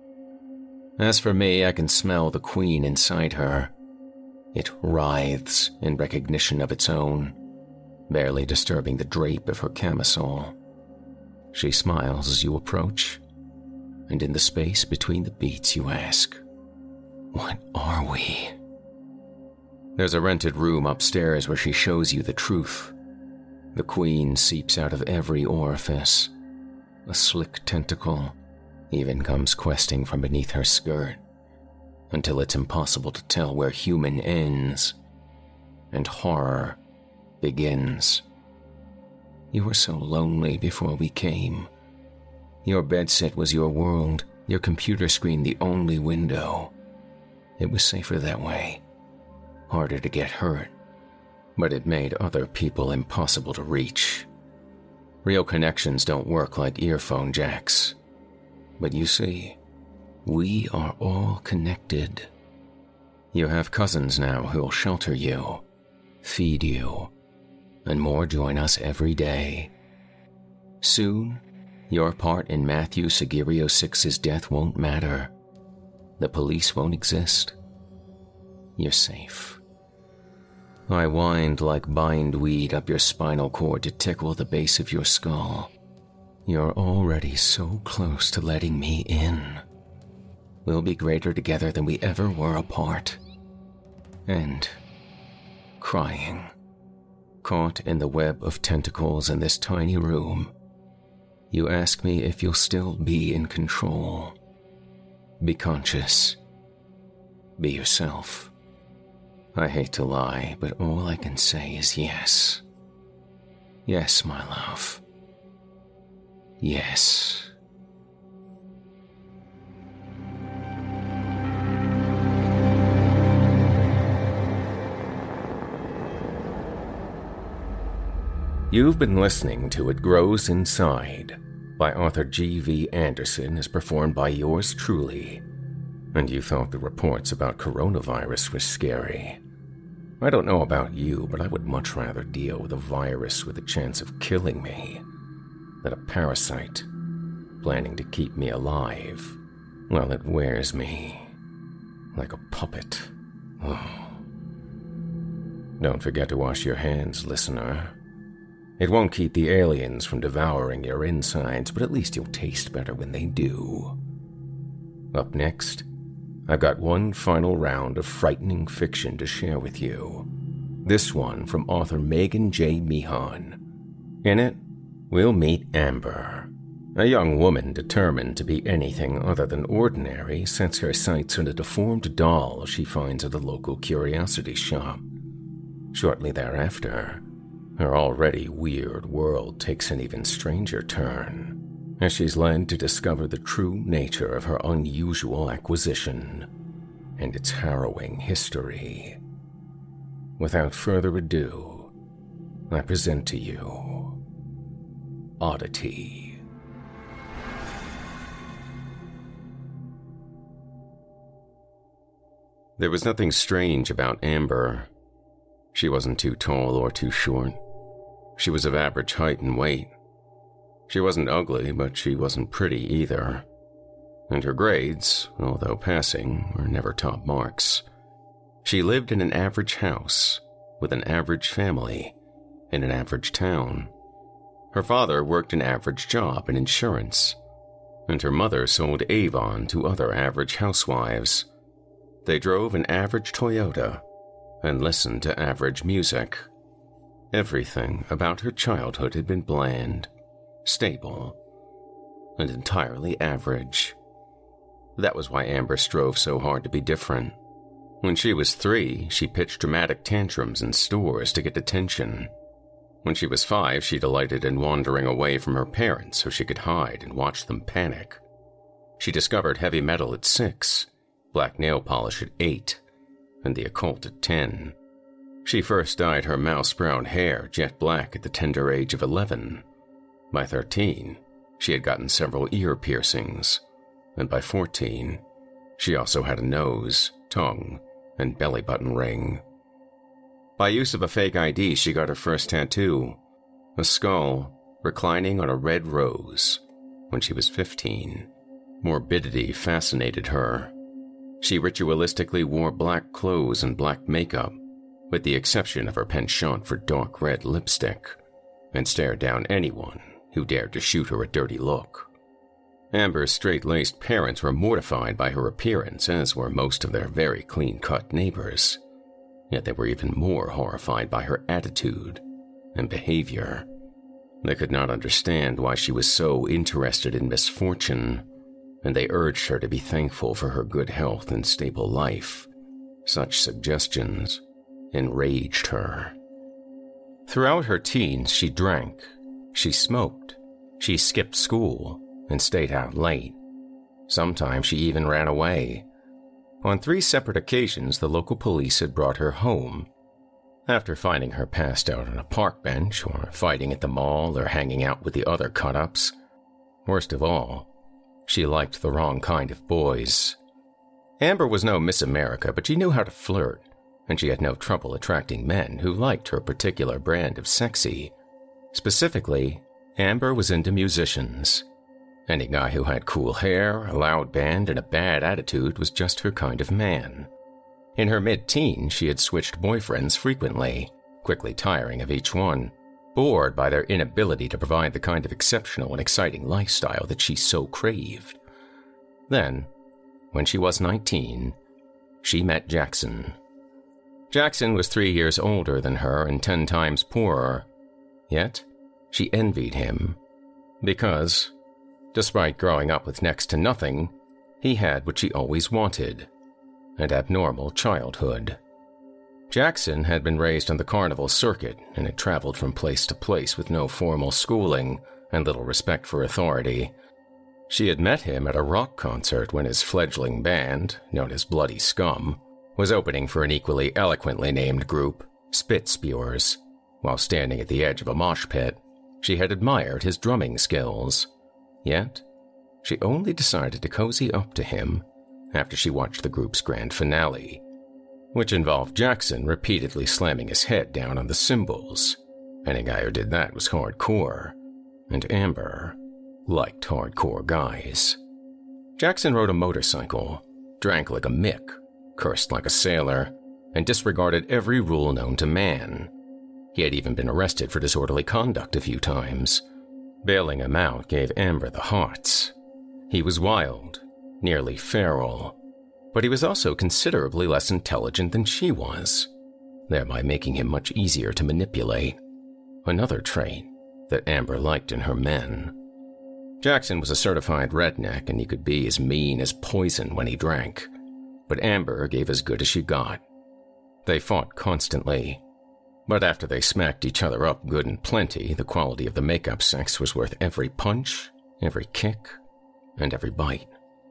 As for me, I can smell the queen inside her. It writhes in recognition of its own, barely disturbing the drape of her camisole. She smiles as you approach, and in the space between the beats you ask, "What are we?" There's a rented room upstairs where she shows you the truth. The queen seeps out of every orifice. A slick tentacle even comes questing from beneath her skirt, until it's impossible to tell where human ends and horror begins. You were so lonely before we came. Your bedsit was your world, your computer screen the only window. It was safer that way, harder to get hurt, but it made other people impossible to reach. Real connections don't work like earphone jacks. But you see, we are all connected. You have cousins now who'll shelter you, feed you, and more join us every day. Soon, your part in Matthew Seguirio VI's death won't matter. The police won't exist. You're safe. I wind like bindweed up your spinal cord to tickle the base of your skull. You're already so close to letting me in. We'll be greater together than we ever were apart. And crying, caught in the web of tentacles in this tiny room. You ask me if you'll still be in control. Be conscious. Be yourself. I hate to lie, but all I can say is yes. Yes, my love. Yes. You've been listening to It Grows Inside by author G.V. Anderson as performed by yours truly. And you thought the reports about coronavirus were scary. I don't know about you, but I would much rather deal with a virus with a chance of killing me than a parasite planning to keep me alive while it wears me like a puppet. Oh. Don't forget to wash your hands, listener. It won't keep the aliens from devouring your insides, but at least you'll taste better when they do. Up next, I've got one final round of frightening fiction to share with you. This one from author Megan J. Meehan. In it, we'll meet Amber, a young woman determined to be anything other than ordinary, sets her sights on a deformed doll she finds at a local curiosity shop. Shortly thereafter, her already weird world takes an even stranger turn, as she's led to discover the true nature of her unusual acquisition and its harrowing history. Without further ado, I present to you Oddity. There was nothing strange about Amber. She wasn't too tall or too short. She was of average height and weight. She wasn't ugly, but she wasn't pretty either. And her grades, although passing, were never top marks. She lived in an average house, with an average family, in an average town. Her father worked an average job in insurance, and her mother sold Avon to other average housewives. They drove an average Toyota and listened to average music. Everything about her childhood had been bland, stable, and entirely average. That was why Amber strove so hard to be different. When she was 3, she pitched dramatic tantrums in stores to get attention. When she was 5, she delighted in wandering away from her parents so she could hide and watch them panic. She discovered heavy metal at 6, black nail polish at 8, and the occult at 10. She first dyed her mouse-brown hair jet black at the tender age of 11. By 13, she had gotten several ear piercings, and by 14, she also had a nose, tongue, and belly button ring. By use of a fake ID, she got her first tattoo, a skull reclining on a red rose, when she was 15. Morbidity fascinated her. She ritualistically wore black clothes and black makeup, with the exception of her penchant for dark red lipstick, and stared down anyone who dared to shoot her a dirty look. Amber's straight-laced parents were mortified by her appearance, as were most of their very clean-cut neighbors. yet they were even more horrified by her attitude and behavior. They could not understand why she was so interested in misfortune, and they urged her to be thankful for her good health and stable life. Such suggestions enraged her. Throughout her teens, she drank, she smoked, she skipped school, and stayed out late. Sometimes she even ran away. On 3 separate occasions, the local police had brought her home. After finding her passed out on a park bench, or fighting at the mall, or hanging out with the other cut-ups. Worst of all, she liked the wrong kind of boys. Amber was no Miss America, but she knew how to flirt, and she had no trouble attracting men who liked her particular brand of sexy. Specifically, Amber was into musicians. Any guy who had cool hair, a loud band, and a bad attitude was just her kind of man. In her mid-teens, she had switched boyfriends frequently, quickly tiring of each one, bored by their inability to provide the kind of exceptional and exciting lifestyle that she so craved. Then, when she was 19, she met Jackson. Jackson was 3 years older than her and 10 times poorer. Yet, she envied him, because, despite growing up with next to nothing, he had what she always wanted, an abnormal childhood. Jackson had been raised on the carnival circuit and had traveled from place to place with no formal schooling and little respect for authority. She had met him at a rock concert when his fledgling band, known as Bloody Scum, was opening for an equally eloquently named group, Spit Spewers. While standing at the edge of a mosh pit, she had admired his drumming skills. Yet, she only decided to cozy up to him after she watched the group's grand finale, which involved Jackson repeatedly slamming his head down on the cymbals. Any guy who did that was hardcore, and Amber liked hardcore guys. Jackson rode a motorcycle, drank like a Mick, cursed like a sailor, and disregarded every rule known to man. He had even been arrested for disorderly conduct a few times. Bailing him out gave Amber the hearts. He was wild, nearly feral, but he was also considerably less intelligent than she was, thereby making him much easier to manipulate, another trait that Amber liked in her men. Jackson was a certified redneck, and he could be as mean as poison when he drank, but Amber gave as good as she got. They fought constantly, but after they smacked each other up good and plenty, the quality of the make-up sex was worth every punch, every kick, and every bite.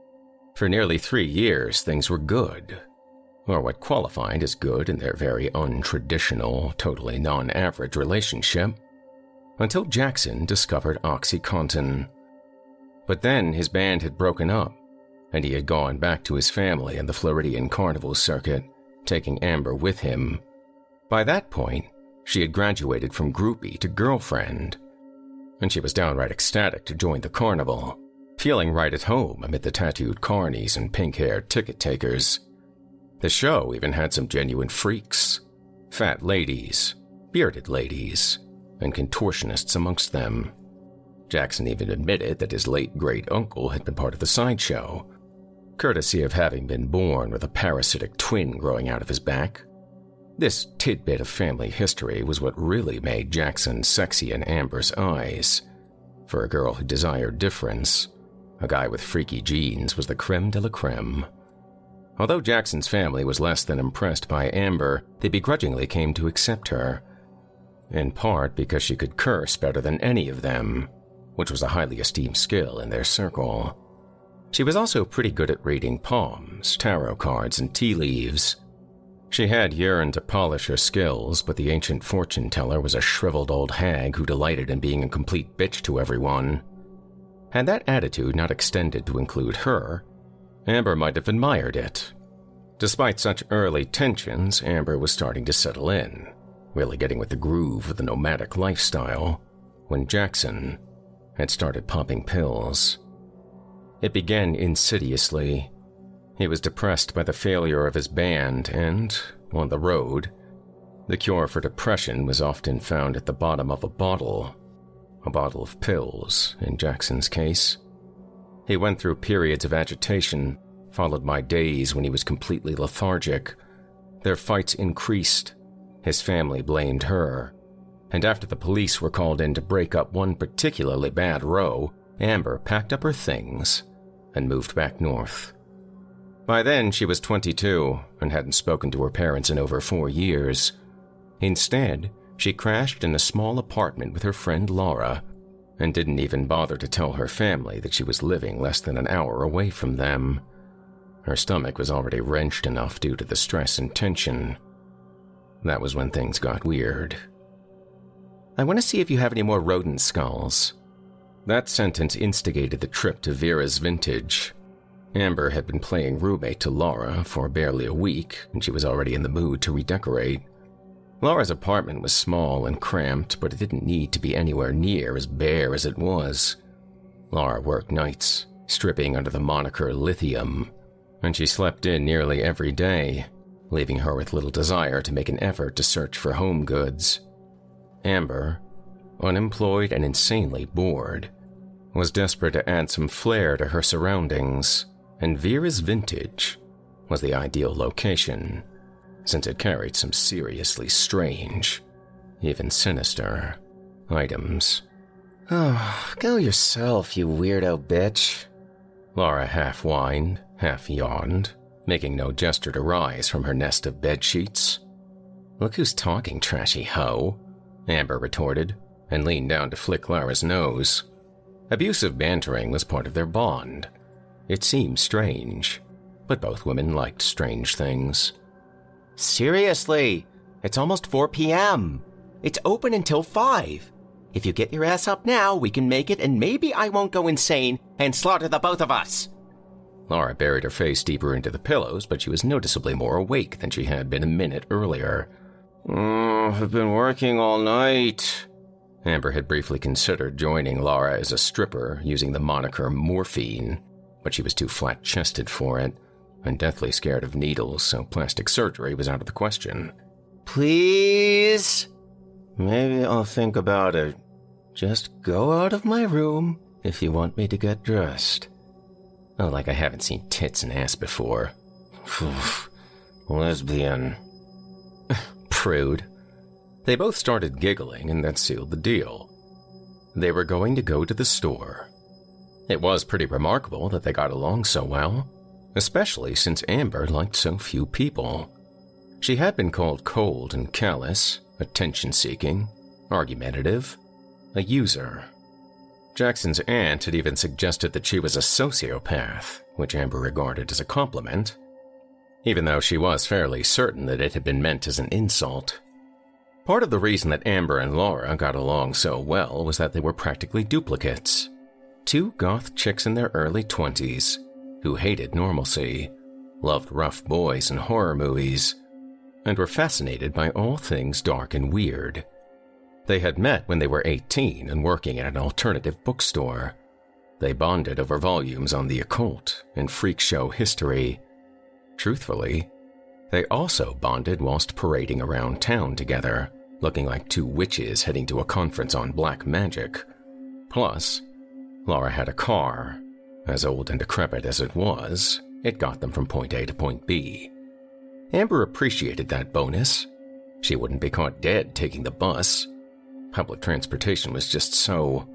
For nearly 3 years, things were good, or what qualified as good in their very untraditional, totally non-average relationship, until Jackson discovered OxyContin. But then his band had broken up, and he had gone back to his family and the Floridian Carnival circuit, taking Amber with him. By that point, she had graduated from groupie to girlfriend, and she was downright ecstatic to join the carnival, feeling right at home amid the tattooed carnies and pink-haired ticket-takers. The show even had some genuine freaks, fat ladies, bearded ladies, and contortionists amongst them. Jackson even admitted that his late great-uncle had been part of the sideshow, courtesy of having been born with a parasitic twin growing out of his back. This tidbit of family history was what really made Jackson sexy in Amber's eyes. For a girl who desired difference, a guy with freaky genes was the creme de la creme. Although Jackson's family was less than impressed by Amber, they begrudgingly came to accept her, in part because she could curse better than any of them, which was a highly esteemed skill in their circle. She was also pretty good at reading palms, tarot cards, and tea leaves. She had yearned to polish her skills, but the ancient fortune teller was a shriveled old hag who delighted in being a complete bitch to everyone. Had that attitude not extended to include her, Amber might have admired it. Despite such early tensions, Amber was starting to settle in, really getting with the groove of the nomadic lifestyle, when Jackson had started popping pills. It began insidiously. He was depressed by the failure of his band and, on the road, the cure for depression was often found at the bottom of a bottle of pills, in Jackson's case. He went through periods of agitation, followed by days when he was completely lethargic, Their fights increased. His family blamed her. And after the police were called in to break up one particularly bad row, Amber packed up her things and moved back north. By then, she was 22 and hadn't spoken to her parents in over 4 years. Instead, she crashed in a small apartment with her friend Laura and didn't even bother to tell her family that she was living less than an hour away from them. Her stomach was already wrenched enough due to the stress and tension. That was when things got weird. "I want to see if you have any more rodent skulls." That sentence instigated the trip to Vera's Vintage. Amber had been playing roommate to Laura for barely a week, and she was already in the mood to redecorate. Laura's apartment was small and cramped, but it didn't need to be anywhere near as bare as it was. Laura worked nights, stripping under the moniker Lithium, and she slept in nearly every day, leaving her with little desire to make an effort to search for home goods. Amber, unemployed and insanely bored, was desperate to add some flair to her surroundings, and Vera's Vintage was the ideal location, since it carried some seriously strange, even sinister, items. "Oh, go yourself, you weirdo bitch," Laura half whined, half yawned, making no gesture to rise from her nest of bedsheets. "Look who's talking, trashy hoe," Amber retorted, and leaned down to flick Laura's nose. Abusive bantering was part of their bond. It seemed strange, but both women liked strange things. Seriously, it's almost 4 p.m. It's open until 5. If you get your ass up now, we can make it, and maybe I won't go insane and slaughter the both of us." Laura buried her face deeper into the pillows, but she was noticeably more awake than she had been a minute earlier. "I've been working all night." Amber had briefly considered joining Laura as a stripper using the moniker Morphine, but she was too flat-chested for it, and deathly scared of needles, so plastic surgery was out of the question. "Please?" "Maybe I'll think about it. Just go out of my room if you want me to get dressed." Oh, like I haven't seen tits and ass before. Lesbian. Prude. They both started giggling, and that sealed the deal. They were going to go to the store. It was pretty remarkable that they got along so well, especially since Amber liked so few people. She had been called cold and callous, attention-seeking, argumentative, a user. Jackson's aunt had even suggested that she was a sociopath, which Amber regarded as a compliment, even though she was fairly certain that it had been meant as an insult. Part of the reason that Amber and Laura got along so well was that they were practically duplicates. Two goth chicks in their early 20s who hated normalcy, loved rough boys and horror movies, and were fascinated by all things dark and weird. They had met when they were 18 and working at an alternative bookstore. They bonded over volumes on the occult and freak show history. Truthfully, they also bonded whilst parading around town together, looking like two witches heading to a conference on black magic. Plus, Laura had a car. As old and decrepit as it was, it got them from point A to point B. Amber appreciated that bonus. She wouldn't be caught dead taking the bus. Public transportation was just so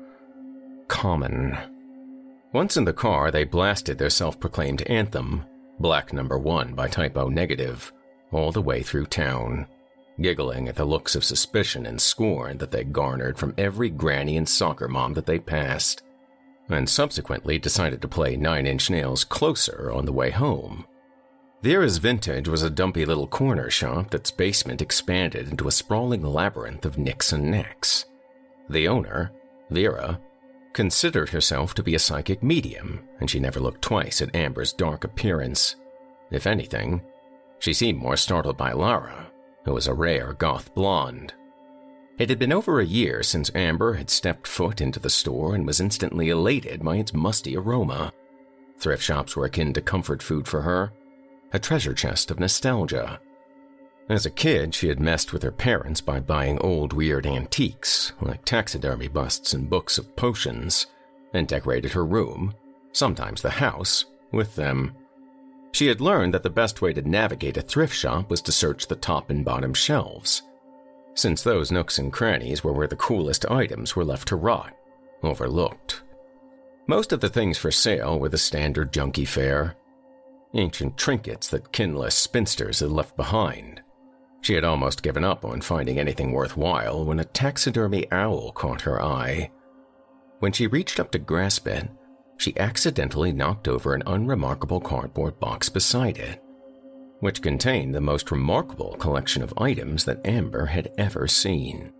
common. Once in the car, they blasted their self-proclaimed anthem, Black Number 1 by Typo Negative, all the way through town, giggling at the looks of suspicion and scorn that they garnered from every granny and soccer mom that they passed, and subsequently decided to play 9 Inch Nails Closer on the way home. Vera's Vintage was a dumpy little corner shop that's basement expanded into a sprawling labyrinth of nicks and knacks. The owner, Vera, considered herself to be a psychic medium, and she never looked twice at Amber's dark appearance. If anything, she seemed more startled by Laura, who was a rare goth blonde. It had been over a year since Amber had stepped foot into the store and was instantly elated by its musty aroma. Thrift shops were akin to comfort food for her, a treasure chest of nostalgia. As a kid, she had messed with her parents by buying old weird antiques, like taxidermy busts and books of potions, and decorated her room, sometimes the house, with them. She had learned that the best way to navigate a thrift shop was to search the top and bottom shelves, since those nooks and crannies were where the coolest items were left to rot, overlooked. Most of the things for sale were the standard junkie fare, ancient trinkets that kinless spinsters had left behind. She had almost given up on finding anything worthwhile when a taxidermy owl caught her eye. When she reached up to grasp it, she accidentally knocked over an unremarkable cardboard box beside it, which contained the most remarkable collection of items that Amber had ever seen.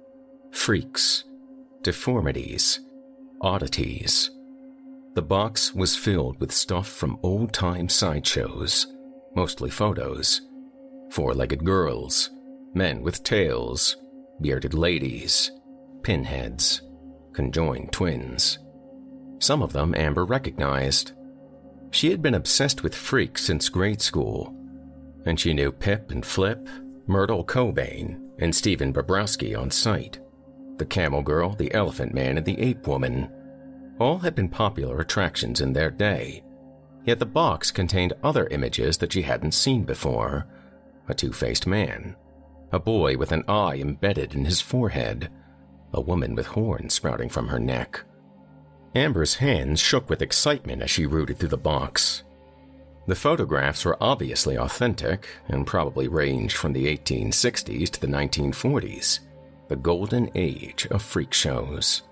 Freaks, deformities, oddities. The box was filled with stuff from old-time sideshows, mostly photos. Four-legged girls, men with tails, bearded ladies, pinheads, conjoined twins. Some of them Amber recognized. She had been obsessed with freaks since grade school, and she knew Pip and Flip, Myrtle Cobain, and Stephen Bobrowski on sight. The Camel Girl, the Elephant Man, and the Ape Woman all had been popular attractions in their day, yet the box contained other images that she hadn't seen before. A two-faced man, a boy with an eye embedded in his forehead, a woman with horns sprouting from her neck. Amber's hands shook with excitement as she rooted through the box. The photographs were obviously authentic and probably ranged from the 1860s to the 1940s, the golden age of freak shows.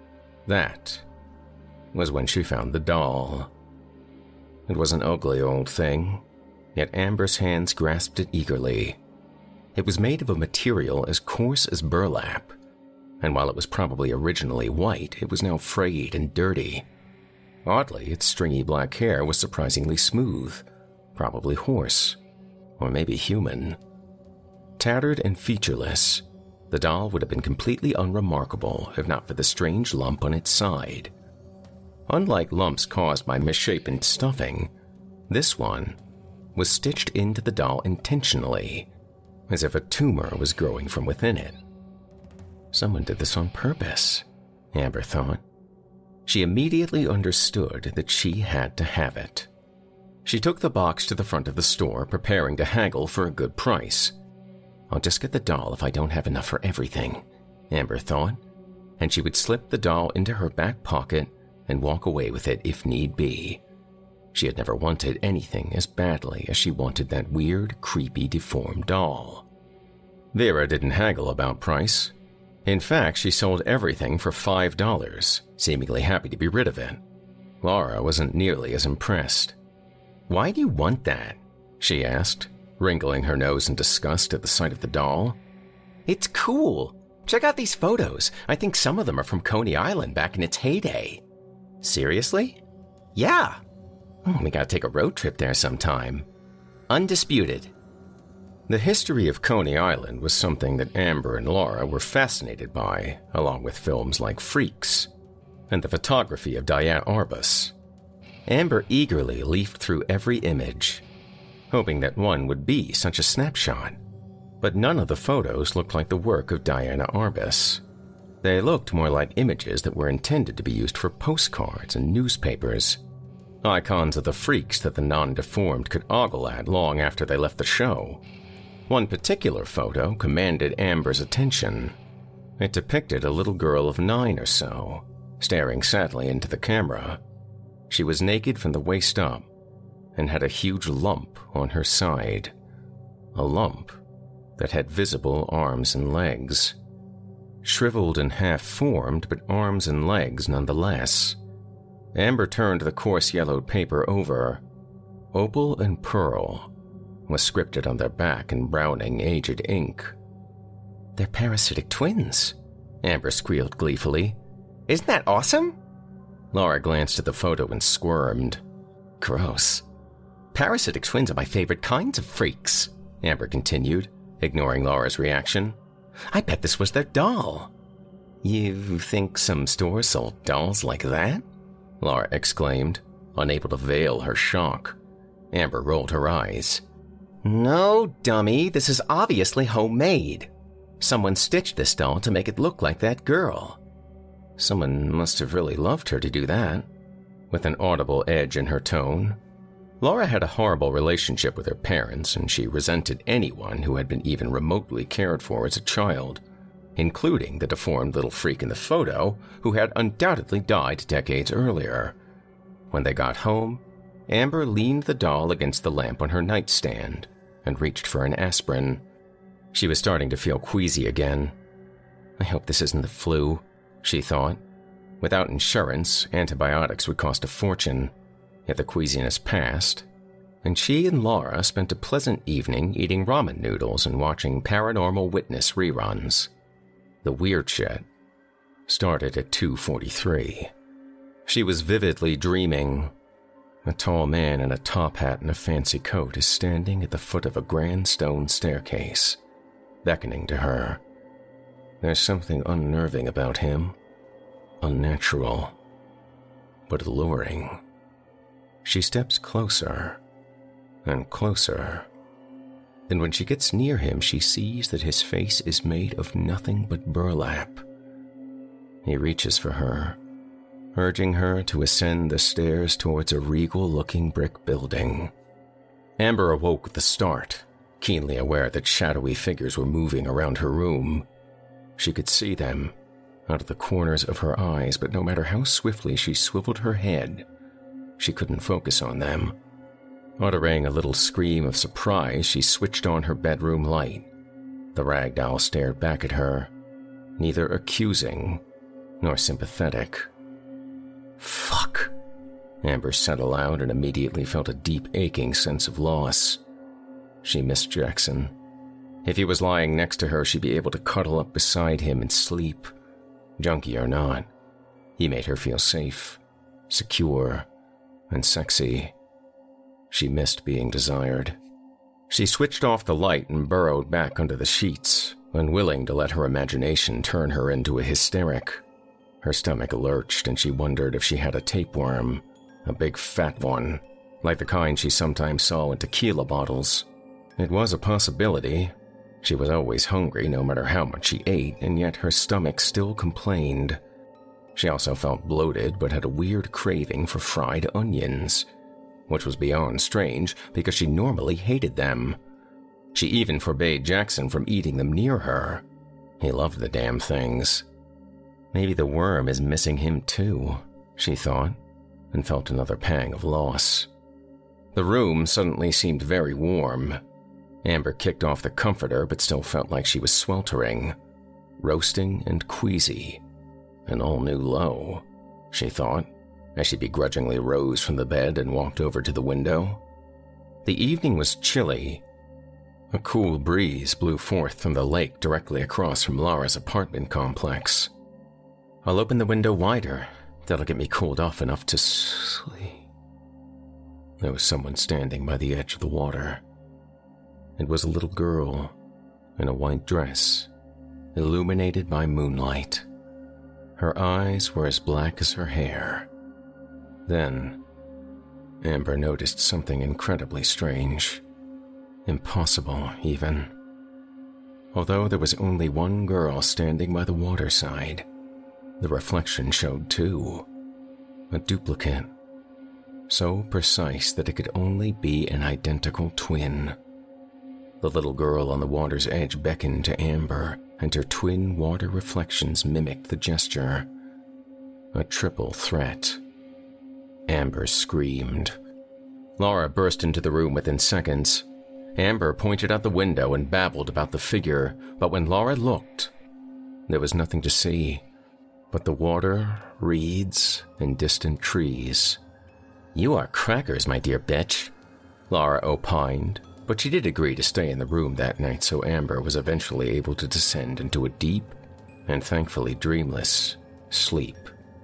That was when she found the doll. It was an ugly old thing, yet Amber's hands grasped it eagerly. It was made of a material as coarse as burlap, and while it was probably originally white, it was now frayed and dirty. Oddly, its stringy black hair was surprisingly smooth, probably horse, or maybe human. Tattered and featureless, the doll would have been completely unremarkable if not for the strange lump on its side. Unlike lumps caused by misshapen stuffing, this one was stitched into the doll intentionally, as if a tumor was growing from within it. Someone did this on purpose, Amber thought. She immediately understood that she had to have it. She took the box to the front of the store, preparing to haggle for a good price. I'll just get the doll if I don't have enough for everything, Amber thought, and she would slip the doll into her back pocket and walk away with it if need be. She had never wanted anything as badly as she wanted that weird, creepy, deformed doll. Vera didn't haggle about price. In fact, she sold everything for $5, seemingly happy to be rid of it. Laura wasn't nearly as impressed. "Why do you want that?" she asked, wrinkling her nose in disgust at the sight of the doll. "It's cool. Check out these photos. I think some of them are from Coney Island back in its heyday." "Seriously?" "Yeah. We gotta take a road trip there sometime." "Undisputed." The history of Coney Island was something that Amber and Laura were fascinated by, along with films like Freaks and the photography of Diane Arbus. Amber eagerly leafed through every image, hoping that one would be such a snapshot. But none of the photos looked like the work of Diana Arbus. They looked more like images that were intended to be used for postcards and newspapers, icons of the freaks that the non-deformed could ogle at long after they left the show. One particular photo commanded Amber's attention. It depicted a little girl of 9 or so, staring sadly into the camera. She was naked from the waist up and had a huge lump on her side. A lump that had visible arms and legs. Shriveled and half-formed, but arms and legs nonetheless. Amber turned the coarse yellowed paper over. Opal and Pearl was scripted on their back in browning, aged ink. "They're parasitic twins," Amber squealed gleefully. "Isn't that awesome?" Laura glanced at the photo and squirmed. "Gross." "Parasitic twins are my favorite kinds of freaks," Amber continued, ignoring Laura's reaction. "I bet this was their doll." "You think some stores sold dolls like that?" Laura exclaimed, unable to veil her shock. Amber rolled her eyes. "No, dummy, this is obviously homemade. Someone stitched this doll to make it look like that girl." "Someone must have really loved her to do that," with an audible edge in her tone. Laura had a horrible relationship with her parents, and she resented anyone who had been even remotely cared for as a child, including the deformed little freak in the photo who had undoubtedly died decades earlier. When they got home, Amber leaned the doll against the lamp on her nightstand and reached for an aspirin. She was starting to feel queasy again. I hope this isn't the flu, she thought. Without insurance, antibiotics would cost a fortune. Yet the queasiness passed, and she and Laura spent a pleasant evening eating ramen noodles and watching Paranormal Witness reruns. The weird shit started at 2:43. She was vividly dreaming. A tall man in a top hat and a fancy coat is standing at the foot of a grand stone staircase, beckoning to her. There's something unnerving about him, unnatural, but alluring. She steps closer and closer, and when she gets near him, she sees that his face is made of nothing but burlap. He reaches for her, urging her to ascend the stairs towards a regal-looking brick building. Amber awoke with the start, keenly aware that shadowy figures were moving around her room. She could see them out of the corners of her eyes, but no matter how swiftly she swiveled her head, she couldn't focus on them. Uttering a little scream of surprise, she switched on her bedroom light. The rag doll stared back at her, neither accusing nor sympathetic. Fuck, Amber said aloud and immediately felt a deep aching sense of loss. She missed Jackson. If he was lying next to her, she'd be able to cuddle up beside him and sleep. Junkie or not, he made her feel safe, secure, and sexy. She missed being desired. She switched off the light and burrowed back under the sheets, unwilling to let her imagination turn her into a hysteric. Her stomach lurched and she wondered if she had a tapeworm, a big fat one, like the kind she sometimes saw in tequila bottles. It was a possibility. She was always hungry no matter how much she ate, and yet her stomach still complained. She also felt bloated but had a weird craving for fried onions, which was beyond strange because she normally hated them. She even forbade Jackson from eating them near her. He loved the damn things. Maybe the worm is missing him too, she thought, and felt another pang of loss. The room suddenly seemed very warm. Amber kicked off the comforter but still felt like she was sweltering, roasting and queasy. An all-new low, she thought, as she begrudgingly rose from the bed and walked over to the window. The evening was chilly. A cool breeze blew forth from the lake directly across from Laura's apartment complex. I'll open the window wider. That'll get me cooled off enough to sleep. There was someone standing by the edge of the water. It was a little girl in a white dress, illuminated by moonlight. Her eyes were as black as her hair. Then, Amber noticed something incredibly strange. Impossible, even. Although there was only one girl standing by the waterside, the reflection showed two. A duplicate. So precise that it could only be an identical twin. The little girl on the water's edge beckoned to Amber, and her twin water reflections mimicked the gesture. A triple threat. Amber screamed. Laura burst into the room within seconds. Amber pointed out the window and babbled about the figure, but when Laura looked, there was nothing to see but the water, reeds, and distant trees. You are crackers, my dear bitch, Laura opined, but she did agree to stay in the room that night, so Amber was eventually able to descend into a deep and thankfully dreamless sleep.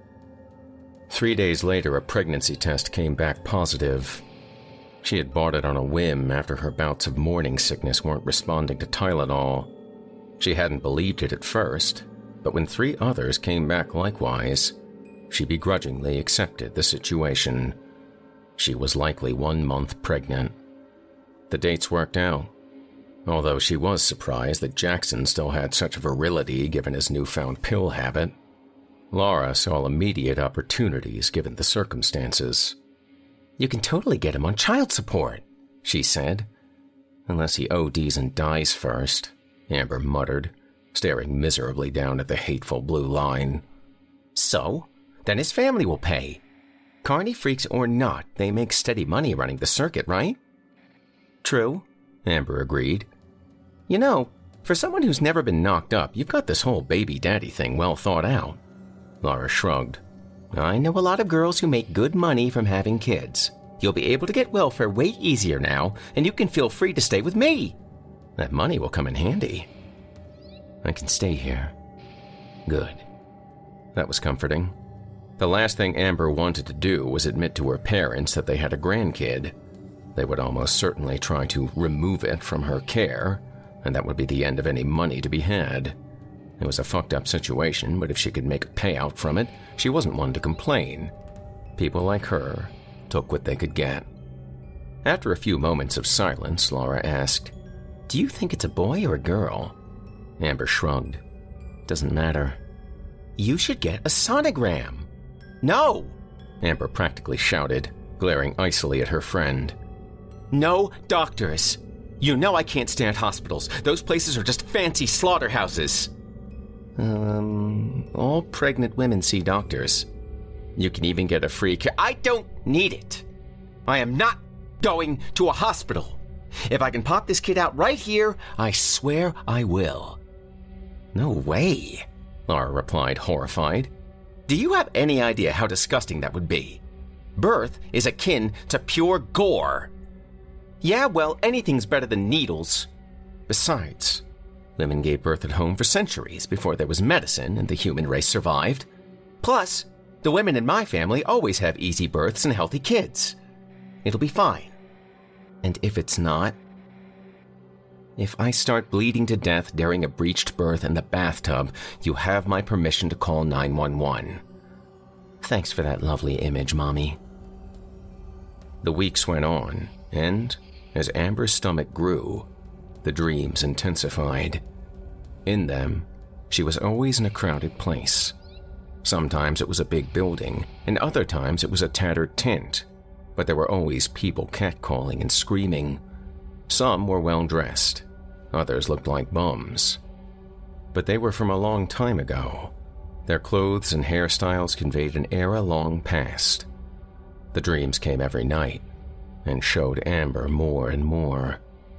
3 days later, a pregnancy test came back positive. She had bought it on a whim after her bouts of morning sickness weren't responding to Tylenol. She hadn't believed it at first, but when 3 others came back likewise, she begrudgingly accepted the situation. She was likely 1 month pregnant. The dates worked out, although she was surprised that Jackson still had such virility given his newfound pill habit. Laura saw immediate opportunities given the circumstances. You can totally get him on child support, she said. Unless he ODs and dies first, Amber muttered, staring miserably down at the hateful blue line. So, then his family will pay. Carny freaks or not, they make steady money running the circuit, right? True, Amber agreed. You know, for someone who's never been knocked up, you've got this whole baby daddy thing well thought out. Laura shrugged. I know a lot of girls who make good money from having kids. You'll be able to get welfare way easier now, and you can feel free to stay with me. That money will come in handy. I can stay here. Good. That was comforting. The last thing Amber wanted to do was admit to her parents that they had a grandkid. They would almost certainly try to remove it from her care, and that would be the end of any money to be had. It was a fucked up situation, but if she could make a payout from it, she wasn't one to complain. People like her took what they could get. After a few moments of silence, Laura asked, Do you think it's a boy or a girl? Amber shrugged. Doesn't matter. You should get a sonogram. No! Amber practically shouted, glaring icily at her friend. No doctors. You know I can't stand hospitals. Those places are just fancy slaughterhouses. All pregnant women see doctors. You can even get a free care. I don't need it. I am not going to a hospital. If I can pop this kid out right here, I swear I will. No way, Laura replied, horrified. Do you have any idea how disgusting that would be? Birth is akin to pure gore. Yeah, well, anything's better than needles. Besides, women gave birth at home for centuries before there was medicine and the human race survived. Plus, the women in my family always have easy births and healthy kids. It'll be fine. And if it's not, if I start bleeding to death during a breached birth in the bathtub, you have my permission to call 911. Thanks for that lovely image, Mommy. The weeks went on, and as Amber's stomach grew, the dreams intensified. In them, she was always in a crowded place. Sometimes it was a big building, and other times it was a tattered tent, but there were always people catcalling and screaming. Some were well-dressed, others looked like bums. But they were from a long time ago. Their clothes and hairstyles conveyed an era long past. The dreams came every night, and showed Amber more and more.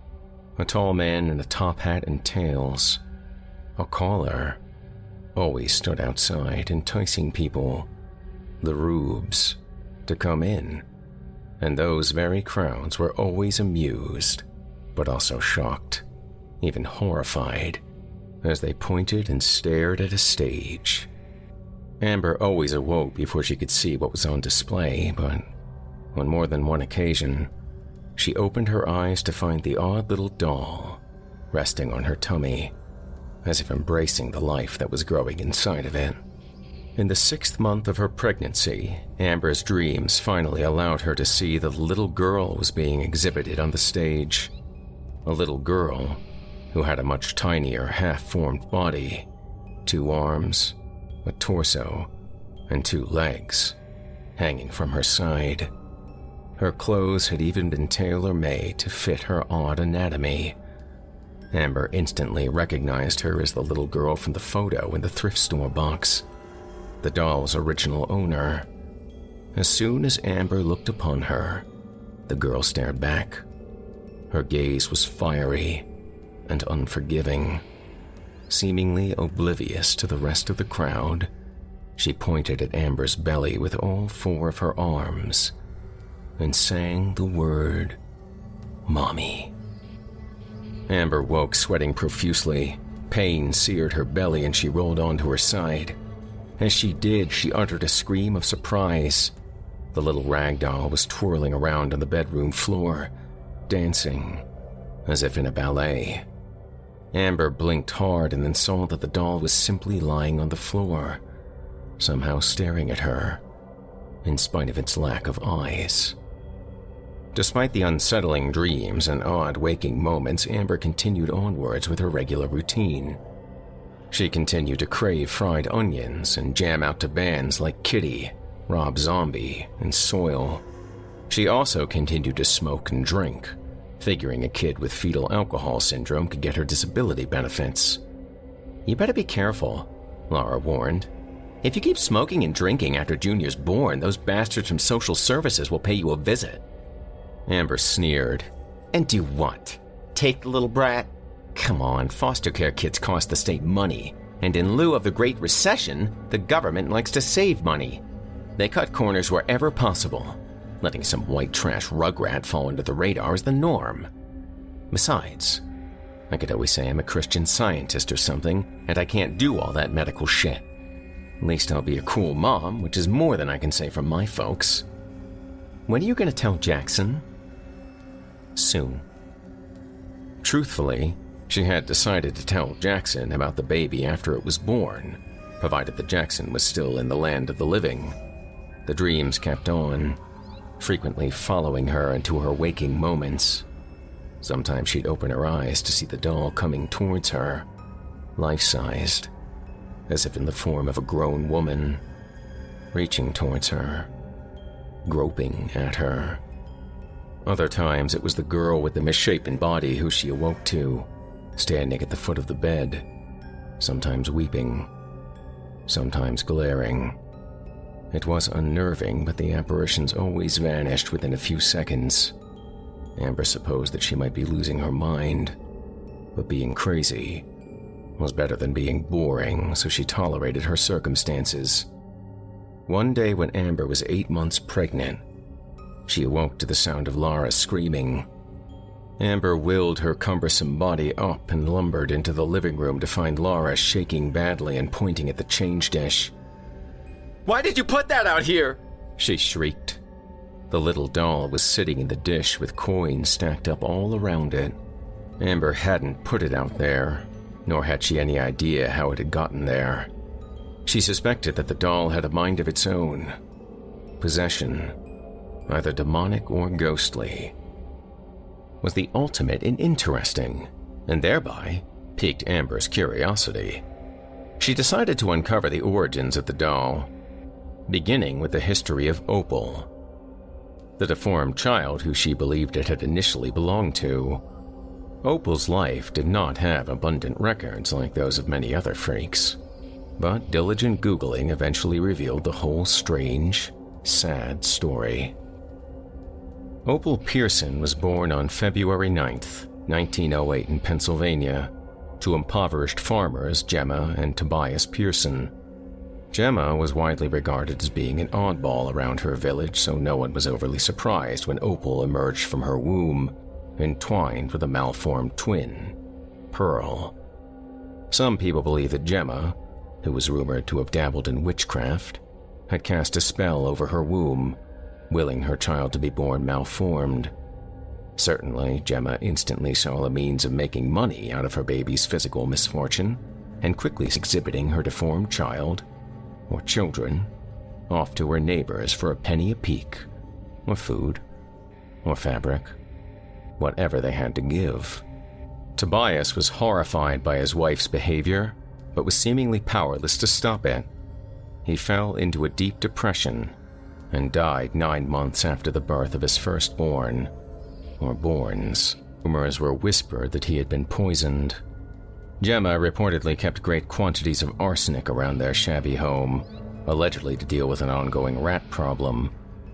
A tall man in a top hat and tails. A caller. Always stood outside, enticing people, the rubes, to come in. And those very crowds were always amused, but also shocked, even horrified, as they pointed and stared at a stage. Amber always awoke before she could see what was on display, but on more than one occasion, she opened her eyes to find the odd little doll resting on her tummy, as if embracing the life that was growing inside of it. In the 6th month of her pregnancy, Amber's dreams finally allowed her to see that the little girl was being exhibited on the stage. A little girl who had a much tinier half-formed body, 2 arms, a torso, and 2 legs, hanging from her side. Her clothes had even been tailor-made to fit her odd anatomy. Amber instantly recognized her as the little girl from the photo in the thrift store box, the doll's original owner. As soon as Amber looked upon her, the girl stared back. Her gaze was fiery and unforgiving. Seemingly oblivious to the rest of the crowd, she pointed at Amber's belly with all 4 of her arms and sang the word, Mommy. Amber woke sweating profusely. Pain seared her belly and she rolled onto her side. As she did, she uttered a scream of surprise. The little rag doll was twirling around on the bedroom floor, dancing, as if in a ballet. Amber blinked hard and then saw that the doll was simply lying on the floor, somehow staring at her, in spite of its lack of eyes. Despite the unsettling dreams and odd waking moments, Amber continued onwards with her regular routine. She continued to crave fried onions and jam out to bands like Kitty, Rob Zombie, and Soil. She also continued to smoke and drink, figuring a kid with fetal alcohol syndrome could get her disability benefits. "You better be careful," Laura warned. "If you keep smoking and drinking after Junior's born, those bastards from social services will pay you a visit." Amber sneered. "And do what? Take the little brat? Come on, foster care kids cost the state money, and in lieu of the Great Recession, the government likes to save money. They cut corners wherever possible. Letting some white trash rugrat fall under the radar is the norm. Besides, I could always say I'm a Christian Scientist or something, and I can't do all that medical shit. At least I'll be a cool mom, which is more than I can say for my folks. When are you going to tell Jackson?" "Soon." Truthfully, she had decided to tell Jackson about the baby after it was born, provided that Jackson was still in the land of the living. The dreams kept on, frequently following her into her waking moments. Sometimes she'd open her eyes to see the doll coming towards her, life-sized, as if in the form of a grown woman, reaching towards her, groping at her. Other times it was the girl with the misshapen body who she awoke to, standing at the foot of the bed, sometimes weeping, sometimes glaring. It was unnerving, but the apparitions always vanished within a few seconds. Amber supposed that she might be losing her mind, but being crazy was better than being boring, so she tolerated her circumstances. One day when Amber was 8 months pregnant, she awoke to the sound of Laura screaming. Amber willed her cumbersome body up and lumbered into the living room to find Laura shaking badly and pointing at the change dish. "Why did you put that out here?" she shrieked. The little doll was sitting in the dish with coins stacked up all around it. Amber hadn't put it out there, nor had she any idea how it had gotten there. She suspected that the doll had a mind of its own. Possession, either demonic or ghostly, was the ultimate in interesting, and thereby piqued Amber's curiosity. She decided to uncover the origins of the doll, beginning with the history of Opal, the deformed child who she believed it had initially belonged to. Opal's life did not have abundant records like those of many other freaks, but diligent Googling eventually revealed the whole strange, sad story. Opal Pearson was born on February 9th, 1908 in Pennsylvania, to impoverished farmers Gemma and Tobias Pearson. Gemma was widely regarded as being an oddball around her village, so no one was overly surprised when Opal emerged from her womb, entwined with a malformed twin, Pearl. Some people believe that Gemma, who was rumored to have dabbled in witchcraft, had cast a spell over her womb, willing her child to be born malformed. Certainly, Gemma instantly saw a means of making money out of her baby's physical misfortune, and quickly exhibiting her deformed child, or children, off to her neighbors for a penny a peek, or food, or fabric, whatever they had to give. Tobias was horrified by his wife's behavior, but was seemingly powerless to stop it. He fell into a deep depression and died 9 months after the birth of his firstborn, or borns. Rumors were whispered that he had been poisoned. Gemma reportedly kept great quantities of arsenic around their shabby home, allegedly to deal with an ongoing rat problem.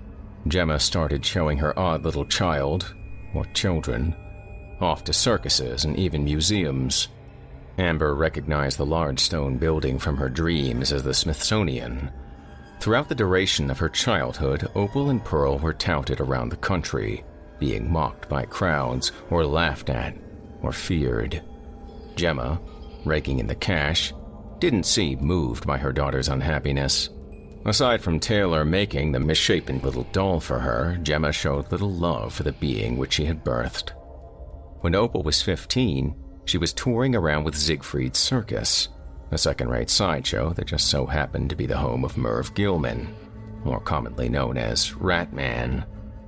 Gemma started showing her odd little child, or children, off to circuses and even museums. Amber recognized the large stone building from her dreams as the Smithsonian. Throughout the duration of her childhood, Opal and Pearl were touted around the country, being mocked by crowds or laughed at or feared. Gemma, raking in the cash, didn't seem moved by her daughter's unhappiness. Aside from Taylor making the misshapen little doll for her, Gemma showed little love for the being which she had birthed. When Opal was 15, she was touring around with Siegfried's Circus, a second-rate sideshow that just so happened to be the home of Merv Gilman, more commonly known as Ratman.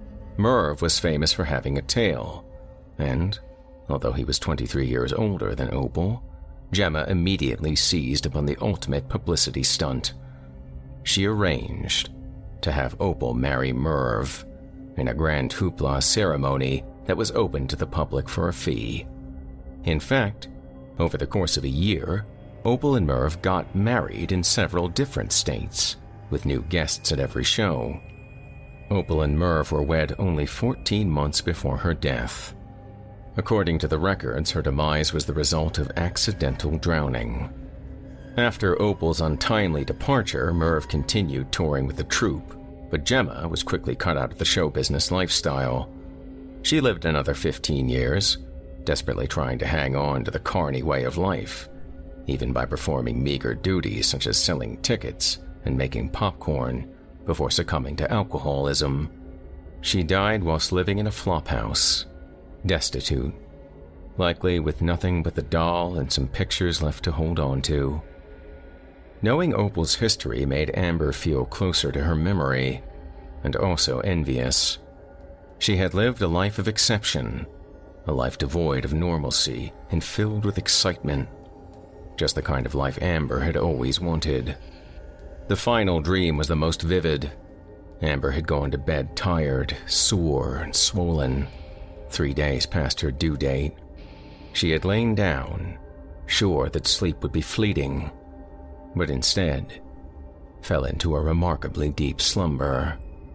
Merv was famous for having a tail, and although he was 23 years older than Opal, Gemma immediately seized upon the ultimate publicity stunt. She arranged to have Opal marry Merv in a grand hoopla ceremony that was open to the public for a fee. In fact, over the course of a year, Opal and Merv got married in several different states, with new guests at every show. Opal and Merv were wed only 14 months before her death. According to the records, her demise was the result of accidental drowning. After Opal's untimely departure, Merv continued touring with the troupe, but Gemma was quickly cut out of the show business lifestyle. She lived another 15 years, desperately trying to hang on to the carny way of life, even by performing meager duties such as selling tickets and making popcorn before succumbing to alcoholism. She died whilst living in a flophouse, destitute, likely with nothing but the doll and some pictures left to hold on to. Knowing Opal's history made Amber feel closer to her memory, and also envious. She had lived a life of exception, a life devoid of normalcy and filled with excitement. Just the kind of life Amber had always wanted. The final dream was the most vivid. Amber had gone to bed tired, sore, and swollen, 3 days past her due date. She had lain down, sure that sleep would be fleeting, but instead fell into a remarkably deep slumber.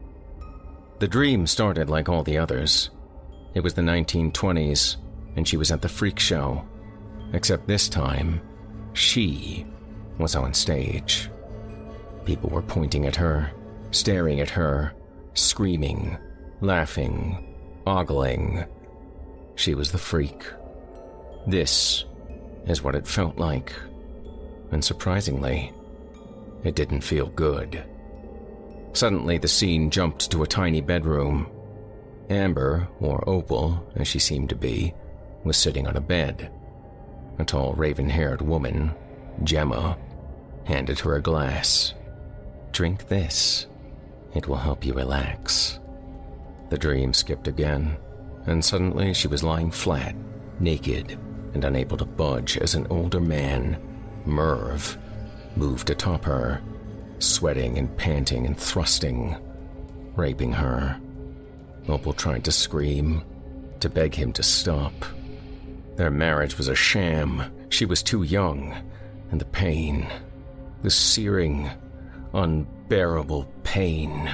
The dream started like all the others. It was the 1920s, and she was at the freak show, except this time, she was on stage. People were pointing at her, staring at her, screaming, laughing, ogling. She was the freak. This is what it felt like. And surprisingly, it didn't feel good. Suddenly, the scene jumped to a tiny bedroom. Amber, or Opal, as she seemed to be, was sitting on a bed. A tall, raven-haired woman, Gemma, handed her a glass. "Drink this. It will help you relax." The dream skipped again, and suddenly she was lying flat, naked, and unable to budge as an older man, Merv, moved atop her, sweating and panting and thrusting, raping her. Opal tried to scream, to beg him to stop. Their marriage was a sham. She was too young, and the pain, the searing, unbearable pain.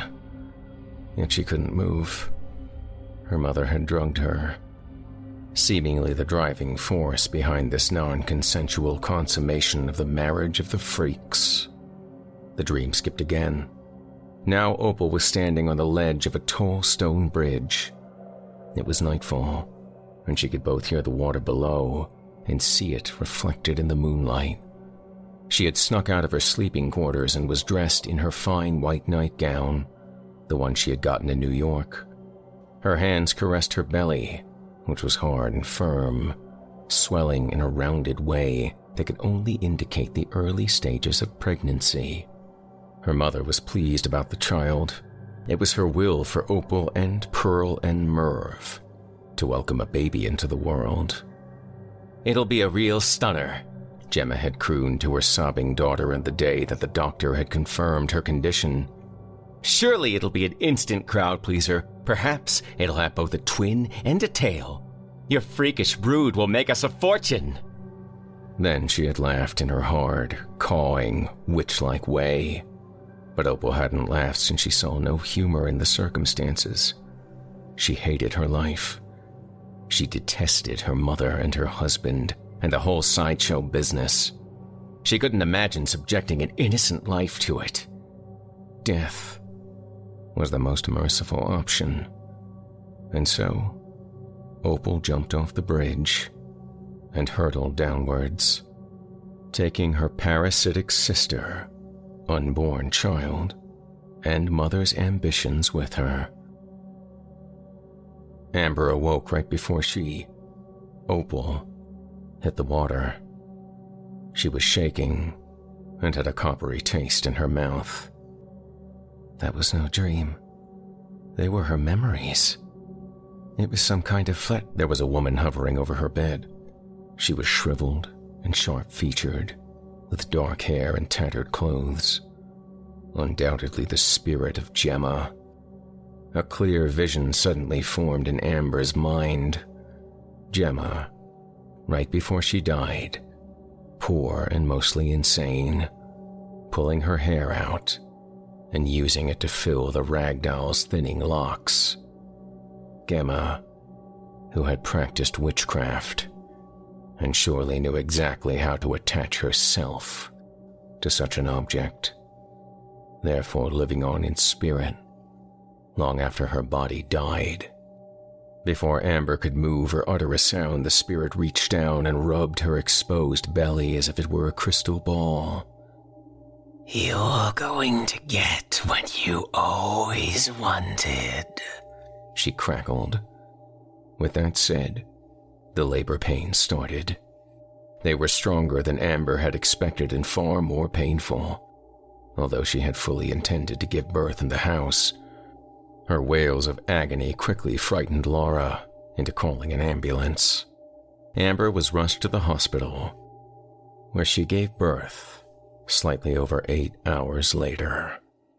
Yet she couldn't move. Her mother had drugged her, seemingly the driving force behind this non-consensual consummation of the marriage of the freaks. The dream skipped again. Now Opal was standing on the ledge of a tall stone bridge. It was nightfall, and she could both hear the water below and see it reflected in the moonlight. She had snuck out of her sleeping quarters and was dressed in her fine white nightgown, the one she had gotten in New York. Her hands caressed her belly, which was hard and firm, swelling in a rounded way that could only indicate the early stages of pregnancy. Her mother was pleased about the child. It was her will for Opal and Pearl and Merv to welcome a baby into the world. "It'll be a real stunner," Gemma had crooned to her sobbing daughter on the day that the doctor had confirmed her condition. "Surely it'll be an instant crowd pleaser. Perhaps it'll have both a twin and a tail. Your freakish brood will make us a fortune." Then she had laughed in her hard, cawing, witch-like way. But Opal hadn't laughed since she saw no humor in the circumstances. She hated her life. She detested her mother and her husband and the whole sideshow business. She couldn't imagine subjecting an innocent life to it. Death was the most merciful option. And so, Opal jumped off the bridge and hurtled downwards, taking her parasitic sister, unborn child, and mother's ambitions with her. Amber awoke right before she, Opal, hit the water. She was shaking and had a coppery taste in her mouth. That was no dream. They were her memories. It was some kind of flat. There was a woman hovering over her bed. She was shriveled and sharp-featured, with dark hair and tattered clothes. Undoubtedly the spirit of Gemma. a clear vision suddenly formed in Amber's mind. Gemma, right before she died, poor and mostly insane, pulling her hair out and using it to fill the ragdoll's thinning locks. Gemma, who had practiced witchcraft and surely knew exactly how to attach herself to such an object, therefore living on in spirit long after her body died. Before Amber could move or utter a sound, the spirit reached down and rubbed her exposed belly as if it were a crystal ball. "You're going to get what you always wanted," she crackled. With that said, the labor pains started. They were stronger than Amber had expected and far more painful, although she had fully intended to give birth in the house. Her wails of agony quickly frightened Laura into calling an ambulance. Amber was rushed to the hospital, where she gave birth slightly over 8 hours later.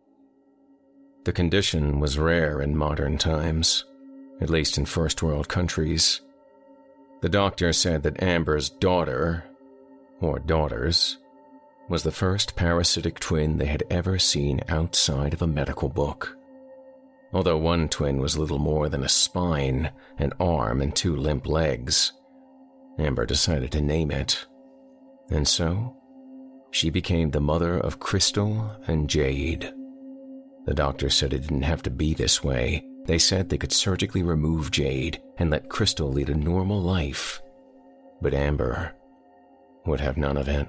The condition was rare in modern times, at least in first-world countries. The doctor said that Amber's daughter, or daughters, was the first parasitic twin they had ever seen outside of a medical book. Although one twin was little more than a spine, an arm, and 2 limp legs, Amber decided to name it. And so, she became the mother of Crystal and Jade. The doctor said it didn't have to be this way. They said they could surgically remove Jade and let Crystal lead a normal life. But Amber would have none of it.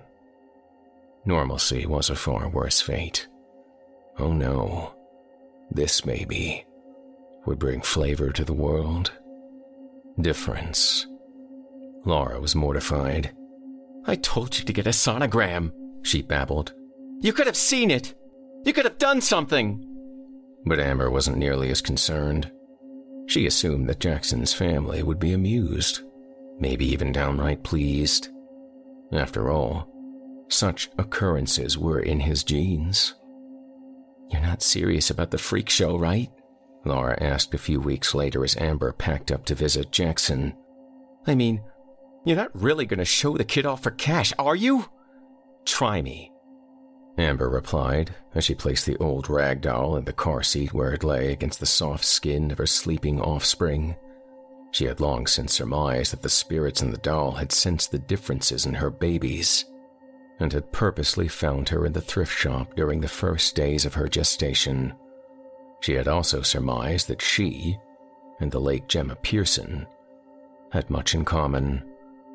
Normalcy was a far worse fate. Oh no, this baby would bring flavor to the world. Difference. Laura was mortified. "I told you to get a sonogram," she babbled. "You could have seen it. You could have done something." But Amber wasn't nearly as concerned. She assumed that Jackson's family would be amused, maybe even downright pleased. After all, such occurrences were in his genes. "You're not serious about the freak show, right?" Laura asked a few weeks later as Amber packed up to visit Jackson. "I mean, you're not really going to show the kid off for cash, are you? Try me," Amber replied as she placed the old rag doll in the car seat where it lay against the soft skin of her sleeping offspring. She had long since surmised that the spirits in the doll had sensed the differences in her babies and had purposely found her in the thrift shop during the first days of her gestation. She had also surmised that she and the late Gemma Pearson had much in common.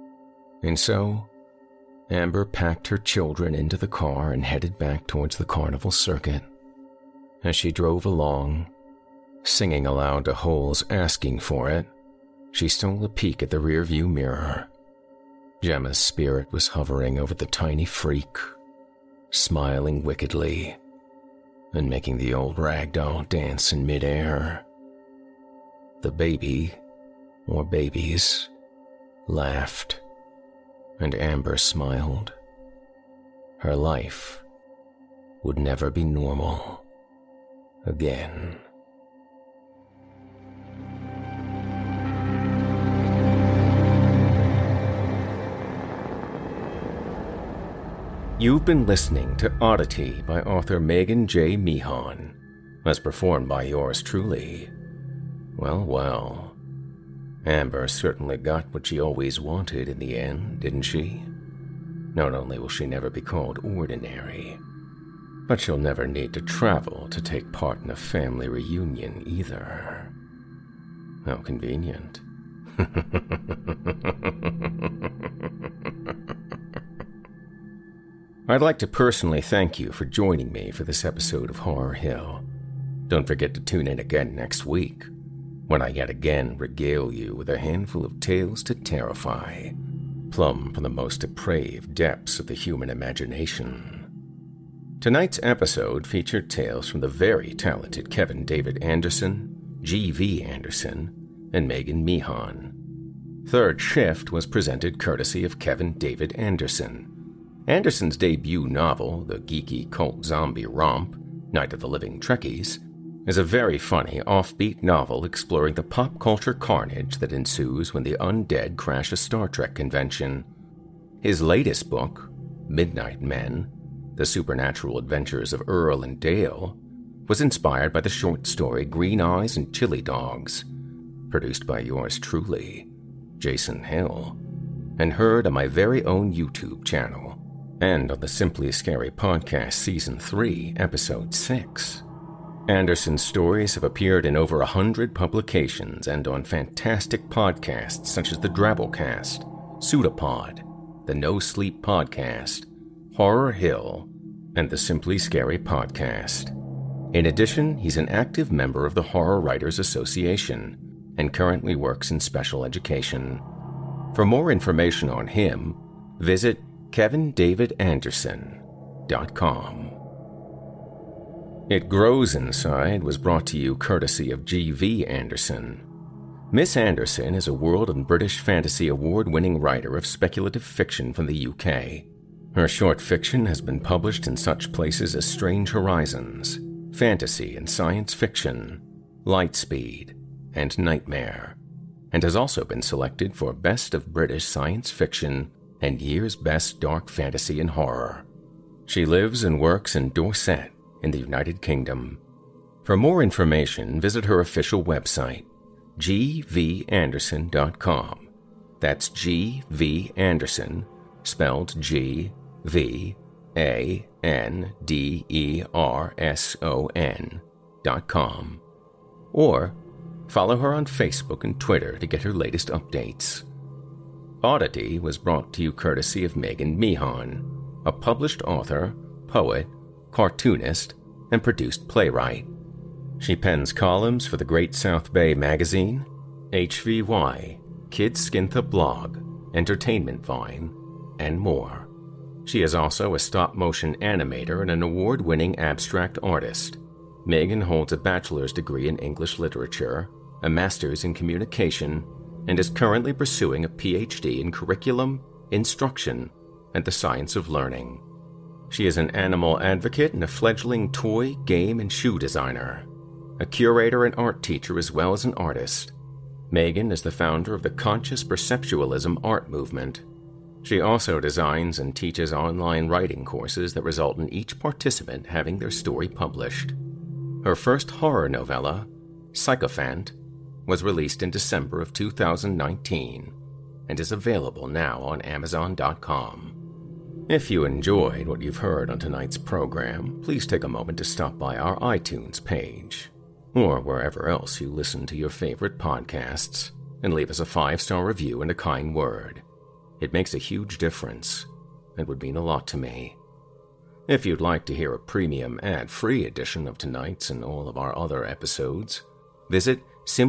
And so, Amber packed her children into the car and headed back towards the carnival circuit. As she drove along, singing aloud to Holes asking for it, she stole a peek at the rearview mirror. Gemma's spirit was hovering over the tiny freak, smiling wickedly and making the old ragdoll dance in midair. The baby, or babies, laughed, and Amber smiled. Her life would never be normal again. You've been listening to Oddity by author Megan J. Meehan, as performed by yours truly. Well, well. Amber certainly got what she always wanted in the end, didn't she? Not only will she never be called ordinary, but she'll never need to travel to take part in a family reunion either. How convenient. I'd like to personally thank you for joining me for this episode of Horror Hill. Don't forget to tune in again next week, when I yet again regale you with a handful of tales to terrify, plumb from the most depraved depths of the human imagination. Tonight's episode featured tales from the very talented Kevin David Anderson, G.V. Anderson, and Megan Meehan. Third Shift was presented courtesy of Kevin David Anderson. Anderson's debut novel, the geeky cult zombie romp, Night of the Living Trekkies, is a very funny, offbeat novel exploring the pop culture carnage that ensues when the undead crash a Star Trek convention. His latest book, Midnight Men, The Supernatural Adventures of Earl and Dale, was inspired by the short story Green Eyes and Chili Dogs, produced by yours truly, Jason Hill, and heard on my very own YouTube channel, and on the Simply Scary Podcast Season 3, Episode 6. Anderson's stories have appeared in over 100 publications and on fantastic podcasts such as the Drabblecast, Pseudopod, the No Sleep Podcast, Horror Hill, and the Simply Scary Podcast. In addition, he's an active member of the Horror Writers Association and currently works in special education. For more information on him, visit kevindavidanderson.com. It Grows Inside was brought to you courtesy of G.V. Anderson. Miss Anderson is a World and British Fantasy Award-winning writer of speculative fiction from the UK. Her short fiction has been published in such places as Strange Horizons, Fantasy and Science Fiction, Lightspeed, and Nightmare, and has also been selected for Best of British Science Fiction and Year's Best Dark Fantasy and Horror. She lives and works in Dorset, in the United Kingdom. For more information, visit her official website, gvanderson.com. That's G.V. Anderson, spelled G.V.A.N.D.E.R.S.O.N.com. Or follow her on Facebook and Twitter to get her latest updates. Oddity was brought to you courtesy of Megan Meehan, a published author, poet, cartoonist, and produced playwright. She pens columns for the Great South Bay Magazine, HVY, Kids Skintha Blog, Entertainment Vine, and more. She is also a stop-motion animator and an award-winning abstract artist. Megan holds a bachelor's degree in English literature, a master's in communication, and is currently pursuing a PhD in curriculum, instruction, and the science of learning. She is an animal advocate and a fledgling toy, game, and shoe designer, a curator and art teacher as well as an artist. Megan is the founder of the Conscious Perceptualism art movement. She also designs and teaches online writing courses that result in each participant having their story published. Her first horror novella, Sycophant, was released in December of 2019 and is available now on Amazon.com. If you enjoyed what you've heard on tonight's program, please take a moment to stop by our iTunes page, or wherever else you listen to your favorite podcasts, and leave us a 5-star review and a kind word. It makes a huge difference, and would mean a lot to me. If you'd like to hear a premium ad-free edition of tonight's and all of our other episodes, visit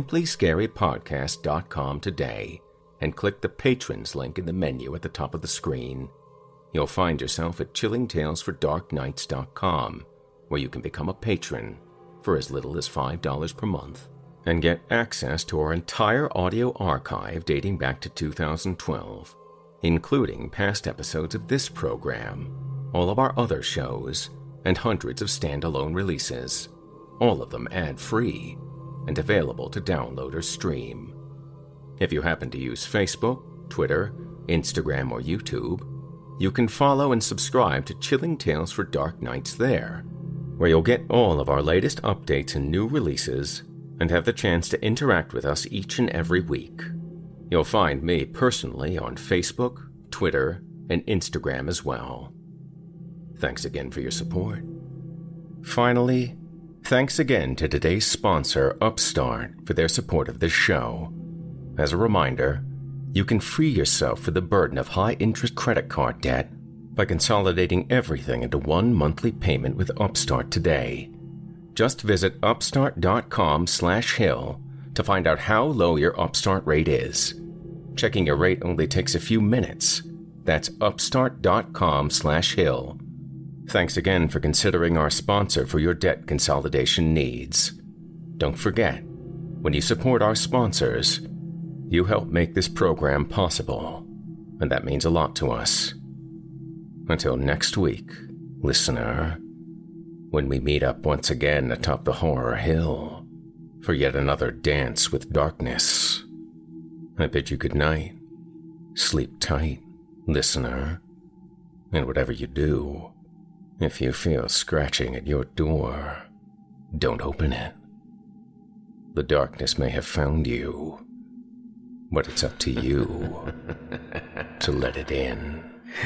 simplyscarypodcast.com today and click the Patrons link in the menu at the top of the screen. You'll find yourself at chillingtalesfordarknights.com, where you can become a patron for as little as $5 per month and get access to our entire audio archive dating back to 2012, including past episodes of this program, all of our other shows, and hundreds of standalone releases, all of them ad-free and available to download or stream. If you happen to use Facebook, Twitter, Instagram, or YouTube, you can follow and subscribe to Chilling Tales for Dark Nights there, where you'll get all of our latest updates and new releases and have the chance to interact with us each and every week. You'll find me personally on Facebook, Twitter, and Instagram as well. Thanks again for your support. Finally, thanks again to today's sponsor, Upstart, for their support of this show. As a reminder, you can free yourself from the burden of high-interest credit card debt by consolidating everything into one monthly payment with Upstart today. Just visit upstart.com/hill to find out how low your Upstart rate is. Checking your rate only takes a few minutes. That's upstart.com/hill. Thanks again for considering our sponsor for your debt consolidation needs. Don't forget, when you support our sponsors, you help make this program possible, and that means a lot to us. Until next week, listener, when we meet up once again atop the horror hill for yet another dance with darkness. I bid you good night. Sleep tight, listener. And whatever you do, if you feel scratching at your door, don't open it. The darkness may have found you, but it's up to you to let it in.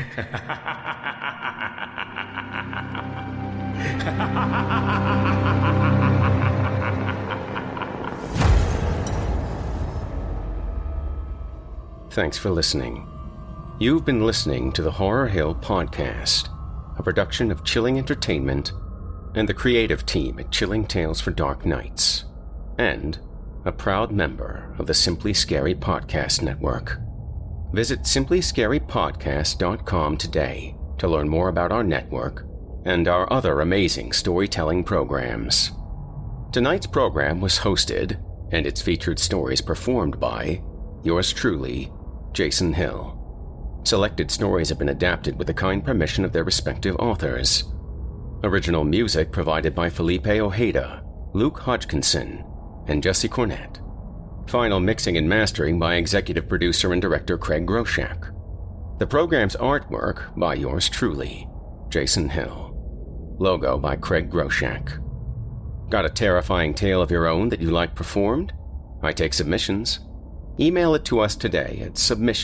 Thanks for listening. You've been listening to the Horror Hill Podcast, a production of Chilling Entertainment and the creative team at Chilling Tales for Dark Nights, and a proud member of the Simply Scary Podcast Network. Visit simplyscarypodcast.com today to learn more about our network and our other amazing storytelling programs. Tonight's program was hosted, and its featured stories performed by yours truly, Jason Hill. Selected stories have been adapted with the kind permission of their respective authors. Original music provided by Felipe Ojeda, Luke Hodgkinson, and Jesse Cornett. Final mixing and mastering by executive producer and director Craig Groshak. The program's artwork by yours truly, Jason Hill. Logo by Craig Groshak. Got a terrifying tale of your own that you'd like performed? I take submissions. Email it to us today at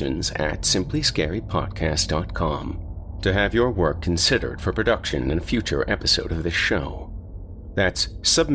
submissions@simplyscarypodcast.com to have your work considered for production in a future episode of this show. That's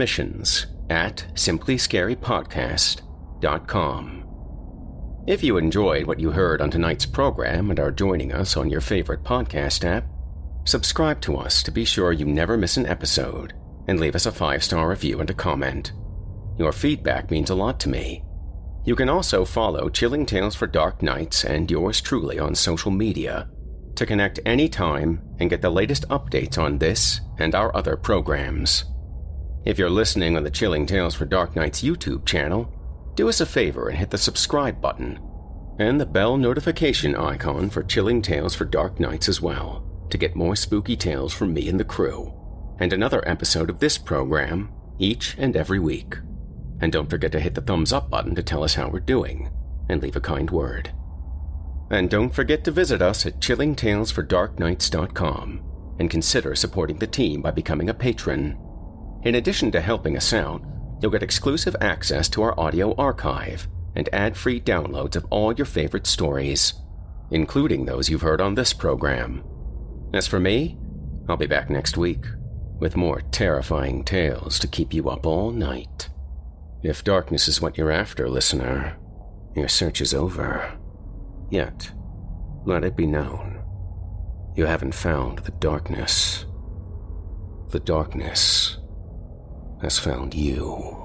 submissions@simplyscarypodcast.com. If you enjoyed what you heard on tonight's program and are joining us on your favorite podcast app, subscribe to us to be sure you never miss an episode, and leave us a 5-star review and a comment. Your feedback means a lot to me. You can also follow Chilling Tales for Dark Nights and yours truly on social media to connect anytime and get the latest updates on this and our other programs. If you're listening on the Chilling Tales for Dark Nights YouTube channel, do us a favor and hit the subscribe button and the bell notification icon for Chilling Tales for Dark Nights as well to get more spooky tales from me and the crew, and another episode of this program each and every week. And don't forget to hit the thumbs up button to tell us how we're doing, and leave a kind word. And don't forget to visit us at chillingtalesfordarknights.com and consider supporting the team by becoming a patron. In addition to helping us out, you'll get exclusive access to our audio archive and ad-free downloads of all your favorite stories, including those you've heard on this program. As for me, I'll be back next week with more terrifying tales to keep you up all night. If darkness is what you're after, listener, your search is over. Yet, let it be known, you haven't found the darkness. The darkness has found you.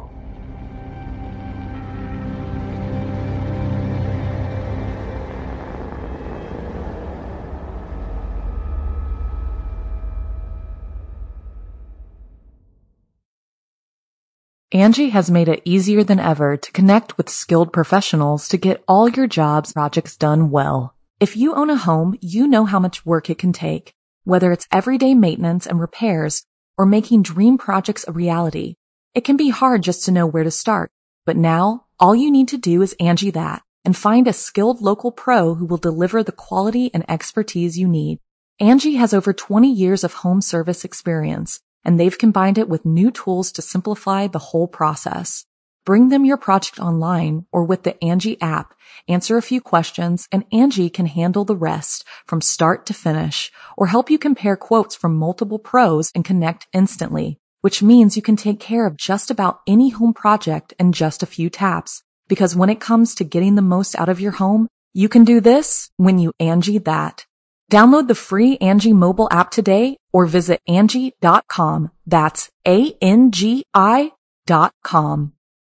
Angie has made it easier than ever to connect with skilled professionals to get all your jobs projects done well. If you own a home, you know how much work it can take, whether it's everyday maintenance and repairs or making dream projects a reality. It can be hard just to know where to start, but now all you need to do is Angie that and find a skilled local pro who will deliver the quality and expertise you need. Angie has over 20 years of home service experience, and they've combined it with new tools to simplify the whole process. Bring them your project online or with the Angie app, answer a few questions, and Angie can handle the rest from start to finish, or help you compare quotes from multiple pros and connect instantly, which means you can take care of just about any home project in just a few taps. Because when it comes to getting the most out of your home, you can do this when you Angie that. Download the free Angie mobile app today or visit Angie.com. That's ANGI.com.